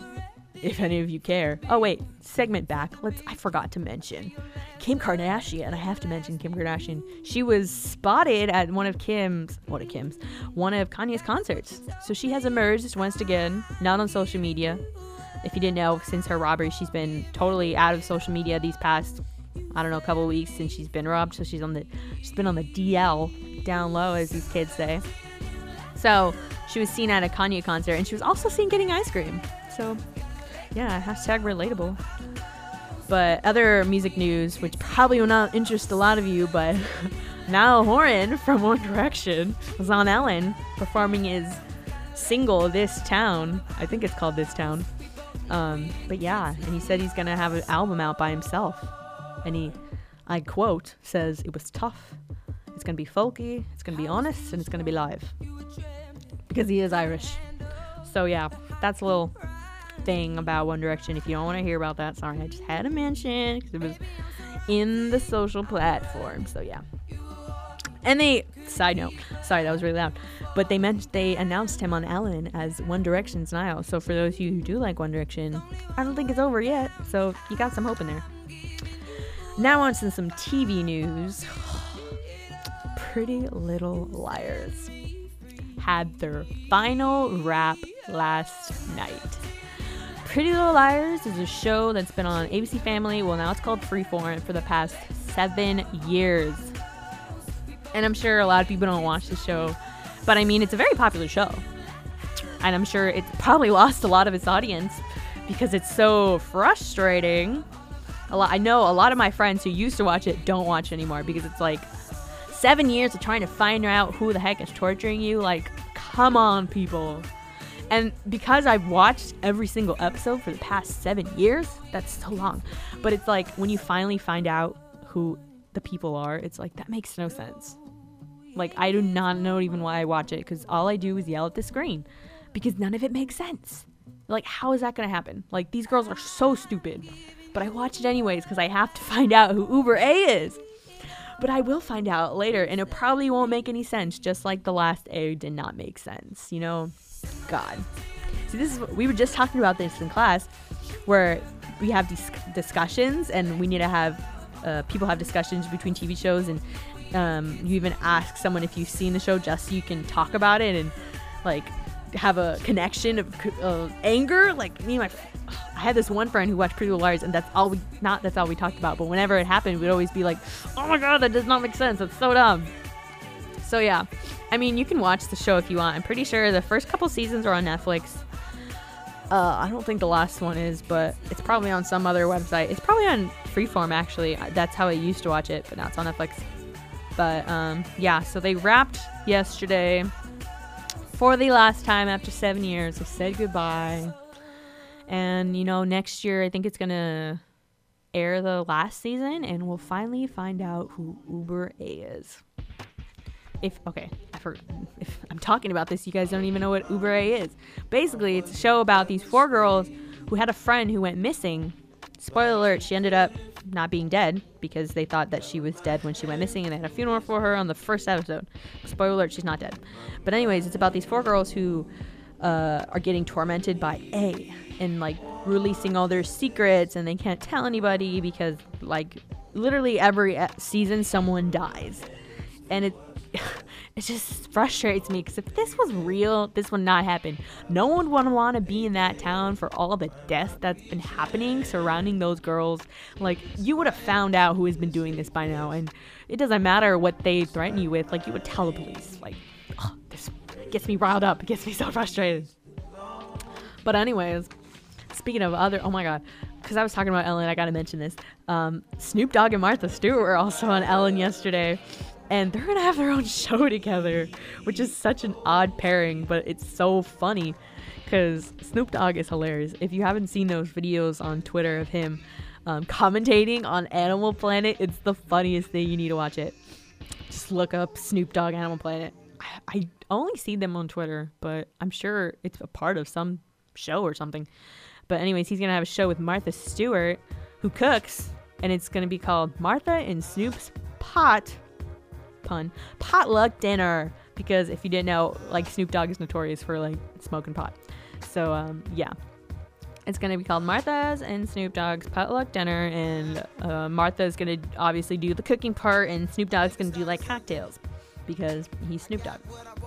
A: if any of you care. Oh wait, segment back. Let's. I forgot to mention Kim Kardashian. I have to mention Kim Kardashian. She was spotted at one of Kim's, what of Kim's, one of Kanye's concerts. So she has emerged once again, not on social media. If you didn't know, since her robbery, she's been totally out of social media these past, I don't know, couple of weeks since she's been robbed. So she's on the, she's been on the D L, down low, as these kids say. So she was seen at a Kanye concert, and she was also seen getting ice cream. So yeah, hashtag relatable. But other music news, which probably will not interest a lot of you, but Niall Horan from One Direction was on Ellen performing his single, This Town. I think it's called This Town. Um, but yeah, and he said he's going to have an album out by himself. And he, I quote, says, "It was tough. It's going to be folky, it's going to be honest, and it's going to be live." Because he is Irish. So yeah, that's a little thing about One Direction. If you don't want to hear about that, sorry, I just had to mention because it was in the social platform. So yeah. And they, side note, sorry, that was really loud, but they meant they announced him on Ellen as One Direction's Niall. So for those of you who do like One Direction, I don't think it's over yet. So you got some hope in there. Now on to some T V news. Pretty Little Liars had their final wrap last night. Pretty Little Liars is a show that's been on A B C Family, well now it's called Freeform, for the past seven years. And I'm sure a lot of people don't watch the show, but I mean, it's a very popular show. And I'm sure it's probably lost a lot of its audience because it's so frustrating. A lot, I know a lot of my friends who used to watch it don't watch it anymore because it's like seven years of trying to find out who the heck is torturing you. Like, come on, people. And because I've watched every single episode for the past seven years, that's so long. But it's like when you finally find out who the people are, it's like, that makes no sense. Like, I do not know even why I watch it, because all I do is yell at the screen because none of it makes sense. Like, how is that going to happen? Like, these girls are so stupid, but I watch it anyways because I have to find out who Uber A is. But I will find out later, and it probably won't make any sense, just like the last A did not make sense, you know? God. See, this is, we were just talking about this in class, where we have these discussions, and we need to have, uh, people have discussions between T V shows, and um, you even ask someone if you've seen the show just so you can talk about it, and, like, have a connection of uh, anger. Like, me and my I had this one friend who watched Pretty Little Liars, and that's all we not that's all we talked about, but whenever it happened, we'd always be like, oh my god, that does not make sense, that's so dumb. So yeah, I mean, you can watch the show if you want. I'm pretty sure the first couple seasons are on Netflix. uh I don't think the last one is, but it's probably on some other website. It's probably on Freeform, actually. That's how I used to watch it, but now it's on Netflix. But um yeah, so they wrapped yesterday for the last time after seven years. They said goodbye. And, you know, next year, I think it's going to air the last season, and we'll finally find out who Uber A is. If, okay, I forgot, if I'm talking about this, you guys don't even know what Uber A is. Basically, it's a show about these four girls who had a friend who went missing. Spoiler alert, she ended up not being dead because they thought that she was dead when she went missing, and they had a funeral for her on the first episode. Spoiler alert, she's not dead. But anyways, it's about these four girls who uh, are getting tormented by A, and like releasing all their secrets, and they can't tell anybody because like literally every season someone dies, and it it just frustrates me because if this was real, this would not happen. No one would want to be in that town for all the deaths that's been happening surrounding those girls. Like, you would have found out who has been doing this by now, and it doesn't matter what they threaten you with. Like, you would tell the police. Like, oh, this gets me riled up. It gets me so frustrated. But anyways, speaking of other, oh my god, because I was talking about Ellen, I gotta mention this. Um, Snoop Dogg and Martha Stewart were also on Ellen yesterday, and they're gonna have their own show together, which is such an odd pairing, but it's so funny because Snoop Dogg is hilarious. If you haven't seen those videos on Twitter of him um, commentating on Animal Planet, it's the funniest thing. You need to watch it. Just look up Snoop Dogg Animal Planet. I, I only see them on Twitter, but I'm sure it's a part of some show or something. But anyways, he's gonna have a show with Martha Stewart, who cooks, and it's gonna be called Martha and Snoop's Pot pun potluck dinner, because if you didn't know, like, Snoop Dogg is notorious for like smoking pot. So um yeah, it's gonna be called Martha's and Snoop Dogg's potluck dinner, and uh, Martha's gonna obviously do the cooking part, and Snoop Dogg's gonna do like cocktails because he's Snoop Dogg.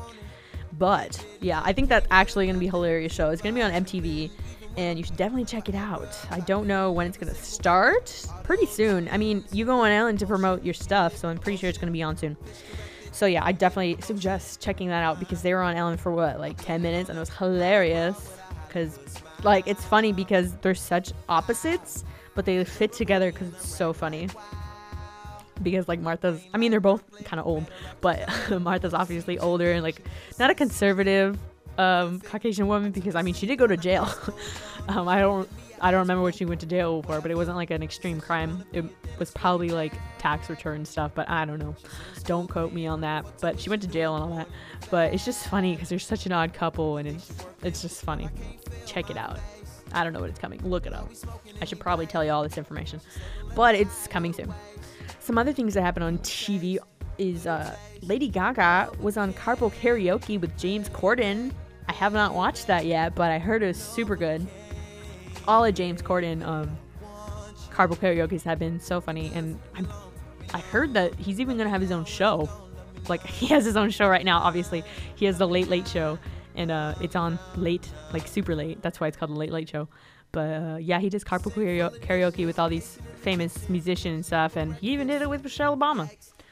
A: But yeah, I think that's actually gonna be a hilarious show. It's gonna be on M T V, and you should definitely check it out. I don't know when it's gonna start. Pretty soon. I mean, you go on Ellen to promote your stuff, so I'm pretty sure it's gonna be on soon. So yeah, I definitely suggest checking that out because they were on Ellen for what, like ten minutes, and it was hilarious. Because like it's funny because they're such opposites, but they fit together because it's so funny. Because like Martha's, I mean they're both kind of old, but Martha's obviously older and like not a conservative um, Caucasian woman because I mean she did go to jail. um, I don't I don't remember what she went to jail for, but it wasn't like an extreme crime. It was probably like tax return stuff, but I don't know. Don't quote me on that. But she went to jail and all that. But it's just funny because they're such an odd couple and it's it's just funny. Check it out. I don't know when it's coming. Look it up. I should probably tell you all this information, but it's coming soon. Some other things that happened on T V is uh, Lady Gaga was on Carpool Karaoke with James Corden. I have not watched that yet, but I heard it was super good. All of James Corden um, Carpool Karaoke's have been so funny, and I'm, I heard that he's even gonna have his own show. Like he has his own show right now. Obviously, he has the Late Late Show, and uh, it's on late, like super late. That's why it's called the Late Late Show. But uh, yeah, he does Carpool Karaoke with all these famous musicians and stuff, and he even did it with Michelle Obama.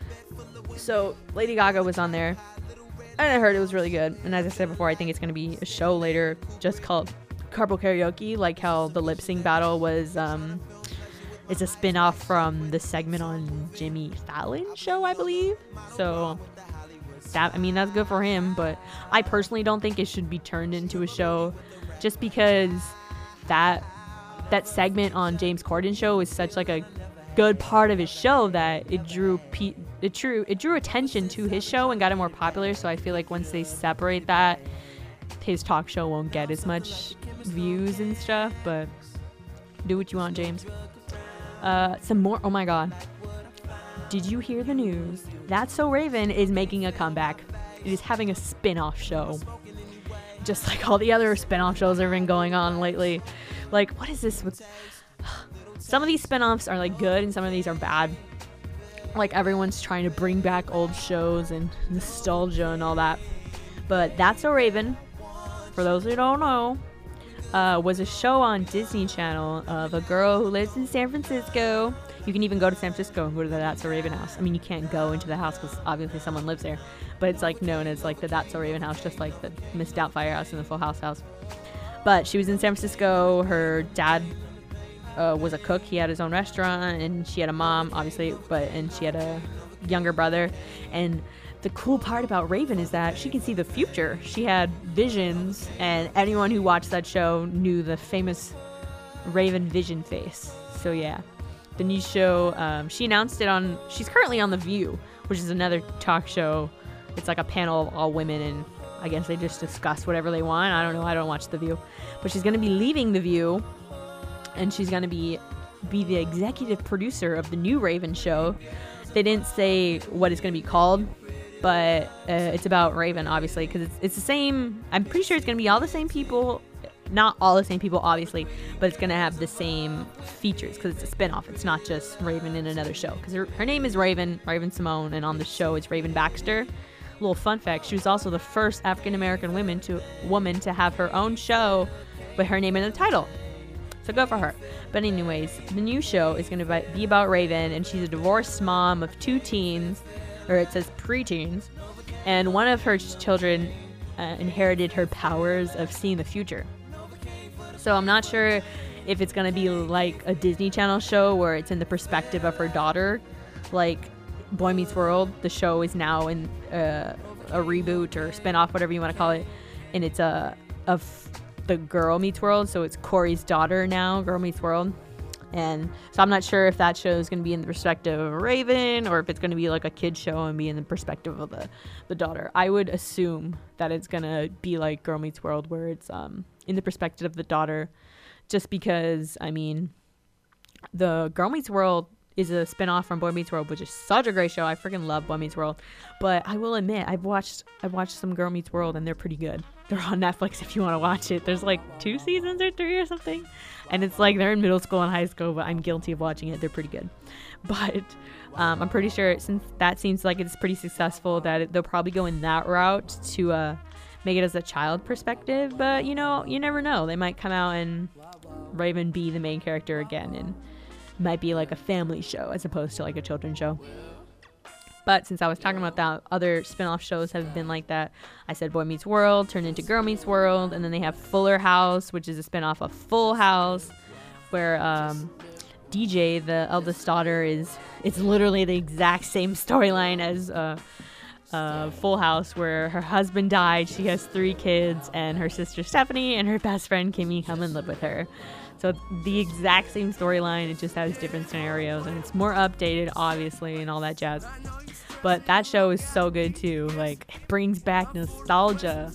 A: So Lady Gaga was on there, and I heard it was really good. And as I said before, I think it's gonna be a show later just called Carpool Karaoke, like how the lip sync battle was. Um, it's a spin-off from the segment on Jimmy Fallon's show, I believe. So that, I mean, that's good for him. But I personally don't think it should be turned into a show, just because that that segment on James Corden's show is such like a good part of his show that it drew pe- it drew it drew attention to his show and got it more popular. So I feel like once they separate that, his talk show won't get as much views and stuff. But do what you want, James. Uh, some more. Oh my God! Did you hear the news? That's So Raven is making a comeback. It is having a spin-off show, just like all the other spin-off shows that have been going on lately. Like, what is this with? Some of these spin-offs are like good, and some of these are bad. Like everyone's trying to bring back old shows and nostalgia and all that. But That's So Raven, for those who don't know, uh, was a show on Disney Channel of a girl who lives in San Francisco. You can even go to San Francisco and go to the That's So Raven house. I mean, you can't go into the house because obviously someone lives there, but it's like known as like the That's So Raven house, just like the Miss Doubtfire house and the Full House house. But she was in San Francisco. Her dad uh, was a cook. He had his own restaurant, and she had a mom, obviously, but and she had a younger brother. And the cool part about Raven is that she can see the future. She had visions, and anyone who watched that show knew the famous Raven vision face. So yeah, the new show, um, she announced it on, she's currently on The View, which is another talk show. It's like a panel of all women, and I guess they just discuss whatever they want. I don't know, I don't watch The View. But she's going to be leaving The View, and she's going to be be the executive producer of the new Raven show. They didn't say what it's going to be called, but uh, it's about Raven, obviously, because it's, it's the same. I'm pretty sure it's going to be all the same people. Not all the same people, obviously, but it's going to have the same features because it's a spinoff. It's not just Raven in another show, because her, her name is Raven, Raven Simone, and on the show it's Raven Baxter. Little fun fact, she was also the first African-American woman to woman to have her own show with her name in the title. So go for her. But anyways, the new show is going to be about Raven, and she's a divorced mom of two teens, or it says preteens, and one of her children uh, inherited her powers of seeing the future. So I'm not sure if it's going to be like a Disney Channel show where it's in the perspective of her daughter, like Boy Meets World. The show is now in uh, a reboot or spinoff, whatever you want to call it, and it's a of the Girl Meets World. So it's Corey's daughter now, Girl Meets World. And so I'm not sure if that show is going to be in the perspective of Raven or if it's going to be like a kid show and be in the perspective of the, the daughter. I would assume that it's going to be like Girl Meets World, where it's um in the perspective of the daughter, just because, I mean, the Girl Meets World is a spinoff from Boy Meets World, which is such a great show. I freaking love Boy Meets World. But I will admit, I've watched I've watched some Girl Meets World, and they're pretty good. They're on Netflix if you want to watch it. There's like two seasons or three or something. And it's like they're in middle school and high school, but I'm guilty of watching it. They're pretty good. But um, I'm pretty sure, since that seems like it's pretty successful, that it, they'll probably go in that route to uh, make it as a child perspective. But, you know, you never know. They might come out and Raven be the main character again, and might be like a family show as opposed to like a children's show. But since I was talking about that, other spin-off shows have been like that. I said Boy Meets World turned into Girl Meets World, and then they have Fuller House, which is a spin-off of Full House, where um, D J, the eldest daughter, is it's literally the exact same storyline as uh, uh, Full House, where her husband died, she has three kids, and her sister Stephanie and her best friend Kimmy come and live with her. So it's the exact same storyline, it just has different scenarios, and it's more updated, obviously, and all that jazz. But that show is so good, too. Like, it brings back nostalgia.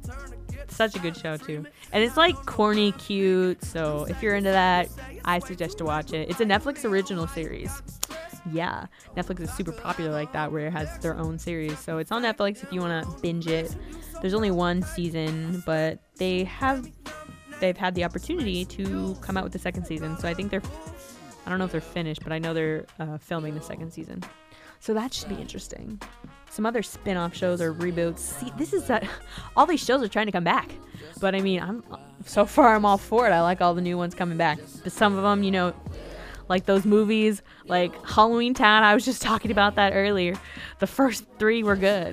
A: It's such a good show, too. And it's, like, corny, cute, so if you're into that, I suggest to watch it. It's a Netflix original series. Yeah, Netflix is super popular like that, where it has their own series. So it's on Netflix if you want to binge it. There's only one season, but they have... they've had the opportunity to come out with the second season. So I think they're, I don't know if they're finished, but I know they're uh, filming the second season. So that should be interesting. Some other spin-off shows or reboots. See, this is that, all these shows are trying to come back. But I mean, I'm so far I'm all for it. I like all the new ones coming back. But some of them, you know, like those movies, like Halloween Town, I was just talking about that earlier. The first three were good.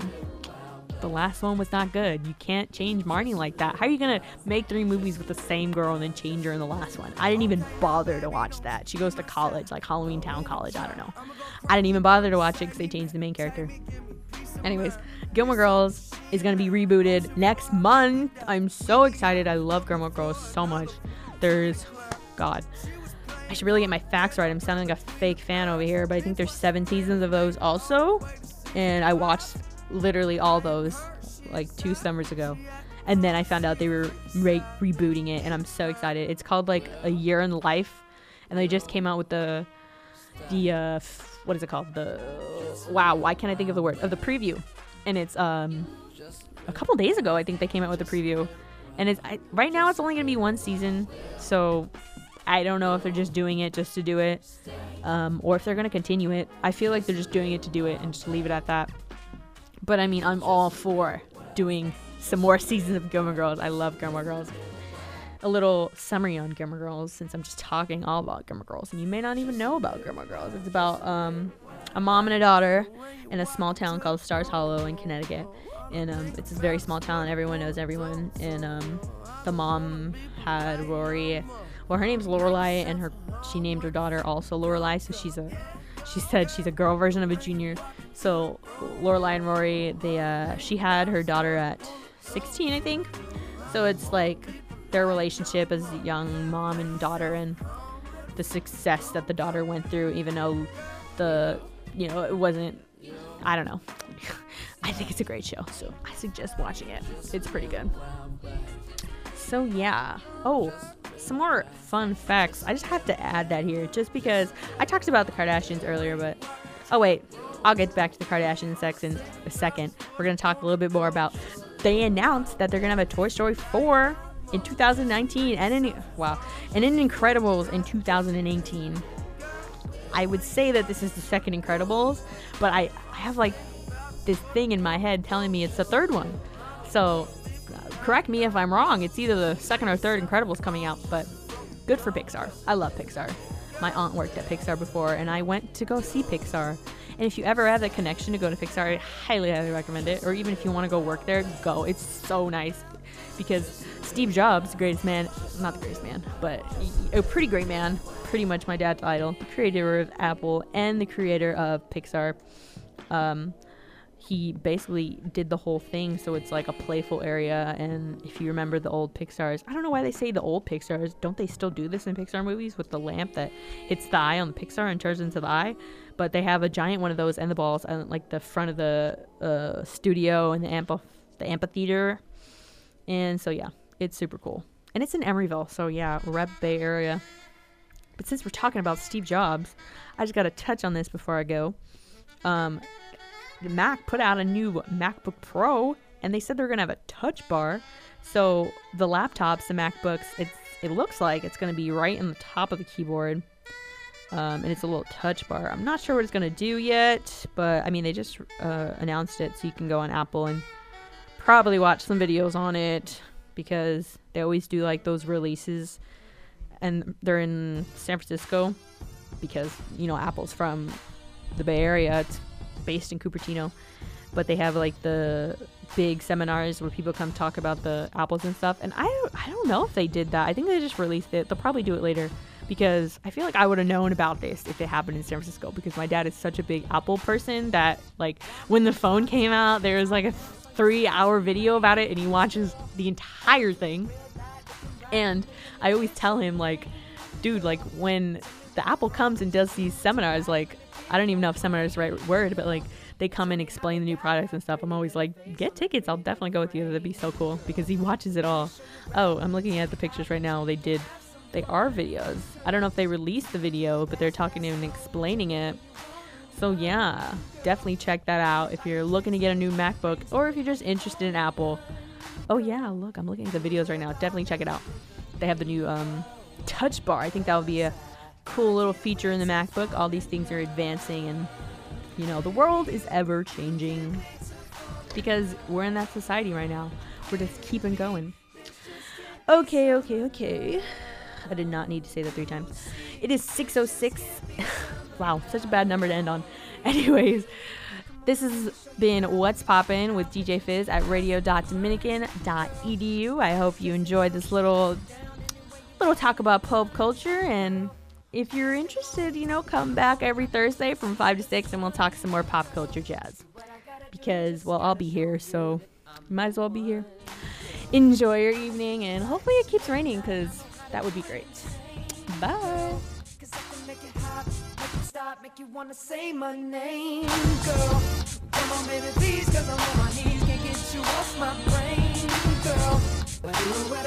A: The last one was not good. You can't change Marnie like that. How are you gonna make three movies with the same girl and then change her in the last one? I didn't even bother to watch that. She goes to college, like Halloween Town College. I don't know. I didn't even bother to watch it because they changed the main character. Anyways, Gilmore Girls is gonna be rebooted next month. I'm so excited. I love Gilmore Girls so much. There's, God, I should really get my facts right. I'm sounding like a fake fan over here, but I think there's seven seasons of those also, and I watched literally all those like two summers ago, and then I found out they were re- rebooting it, and I'm so excited. It's called like A Year in Life, and they just came out with the the uh f- what is it called, the wow why can't I think of the word of the preview, and it's um a couple days ago I think they came out with the preview, and it's I, right now it's only gonna be one season, so I don't know if they're just doing it just to do it, um or if they're gonna continue it. I feel like they're just doing it to do it and just leave it at that. But I mean, I'm all for doing some more seasons of Gilmore Girls. I love Gilmore Girls. A little summary on Gilmore Girls, since I'm just talking all about Gilmore Girls, and you may not even know about Gilmore Girls. It's about um, a mom and a daughter in a small town called Stars Hollow in Connecticut. And um, it's a very small town. Everyone knows everyone. And um, the mom had Rory. Well, her name's Lorelai, and her she named her daughter also Lorelai. So she's a, she said she's a girl version of a junior. So Lorelai and Rory, they uh, she had her daughter at sixteen, I think. So it's like their relationship as a young mom and daughter, and the success that the daughter went through, even though the, you know, it wasn't, I don't know. I think it's a great show, so I suggest watching it. It's pretty good. So yeah. Oh, some more fun facts. I just have to add that here, just because I talked about the Kardashians earlier, but oh wait, I'll get back to the Kardashians in a second. We're gonna talk a little bit more about. They announced that they're gonna have a Toy Story four in two thousand nineteen, and in wow, and in Incredibles in two thousand eighteen. I would say that this is the second Incredibles, but I, I have like this thing in my head telling me it's the third one. So uh, correct me if I'm wrong. It's either the second or third Incredibles coming out, but good for Pixar. I love Pixar. My aunt worked at Pixar before, and I went to go see Pixar. And if you ever have the connection to go to Pixar, I highly, highly recommend it. Or even if you want to go work there, go. It's so nice. Because Steve Jobs, the greatest man, not the greatest man, but a pretty great man, pretty much my dad's idol, the creator of Apple and the creator of Pixar. Um, he basically did the whole thing, so it's like a playful area. And if you remember the old Pixars, I don't know why they say the old Pixars. Don't they still do this in Pixar movies with the lamp that hits the eye on the Pixar and turns into the eye? But they have a giant one of those and the balls on like the front of the uh, studio and the amphi- the amphitheater. And so yeah, it's super cool. And it's in Emeryville, so yeah, rep Bay Area. But since we're talking about Steve Jobs, I just got to touch on this before I go. Um, Mac put out a new MacBook Pro, and they said they're gonna have a touch bar. So the laptops, the MacBooks, it's it looks like it's gonna be right in the top of the keyboard. Um, and it's a little touch bar. I'm not sure what it's gonna do yet, but I mean they just uh, announced it, so you can go on Apple and probably watch some videos on it, because they always do like those releases, and they're in San Francisco because, you know, Apple's from the Bay Area. It's based in Cupertino, but they have like the big seminars where people come talk about the apples and stuff. And I don't, I don't know if they did that. I think they just released it. They'll probably do it later, because I feel like I would have known about this if it happened in San Francisco, because my dad is such a big Apple person that like when the phone came out, there was like a three hour video about it and he watches the entire thing. And I always tell him like, dude, like when the Apple comes and does these seminars, like I don't even know if seminar is the right word, but like they come and explain the new products and stuff. I'm always like, get tickets. I'll definitely go with you. That'd be so cool, because he watches it all. Oh, I'm looking at the pictures right now. They did, they are videos. I don't know if they released the video, but they're talking to him and explaining it. So yeah, definitely check that out if you're looking to get a new MacBook, or if you're just interested in Apple. Oh yeah, look, I'm looking at the videos right now. Definitely check it out. They have the new um, Touch Bar. I think that would be a cool little feature in the MacBook. All these things are advancing, and you know, the world is ever changing, because we're in that society right now. We're just keeping going. Okay, okay, okay. I did not need to say that three times. It is six oh six. Wow, such a bad number to end on. Anyways, this has been What's Poppin' with D J Fizz at radio dot dominican dot e d u. I hope you enjoyed this little little talk about pop culture, and if you're interested, you know, come back every Thursday from five to six and we'll talk some more pop culture jazz. Because, well, I'll be here, so you might as well be here. Enjoy your evening, and hopefully it keeps raining, because that would be great. Bye.
B: Make you wanna say my name, girl. Come on, baby, please, cause I'm on my knees, can't get you off my brain, girl.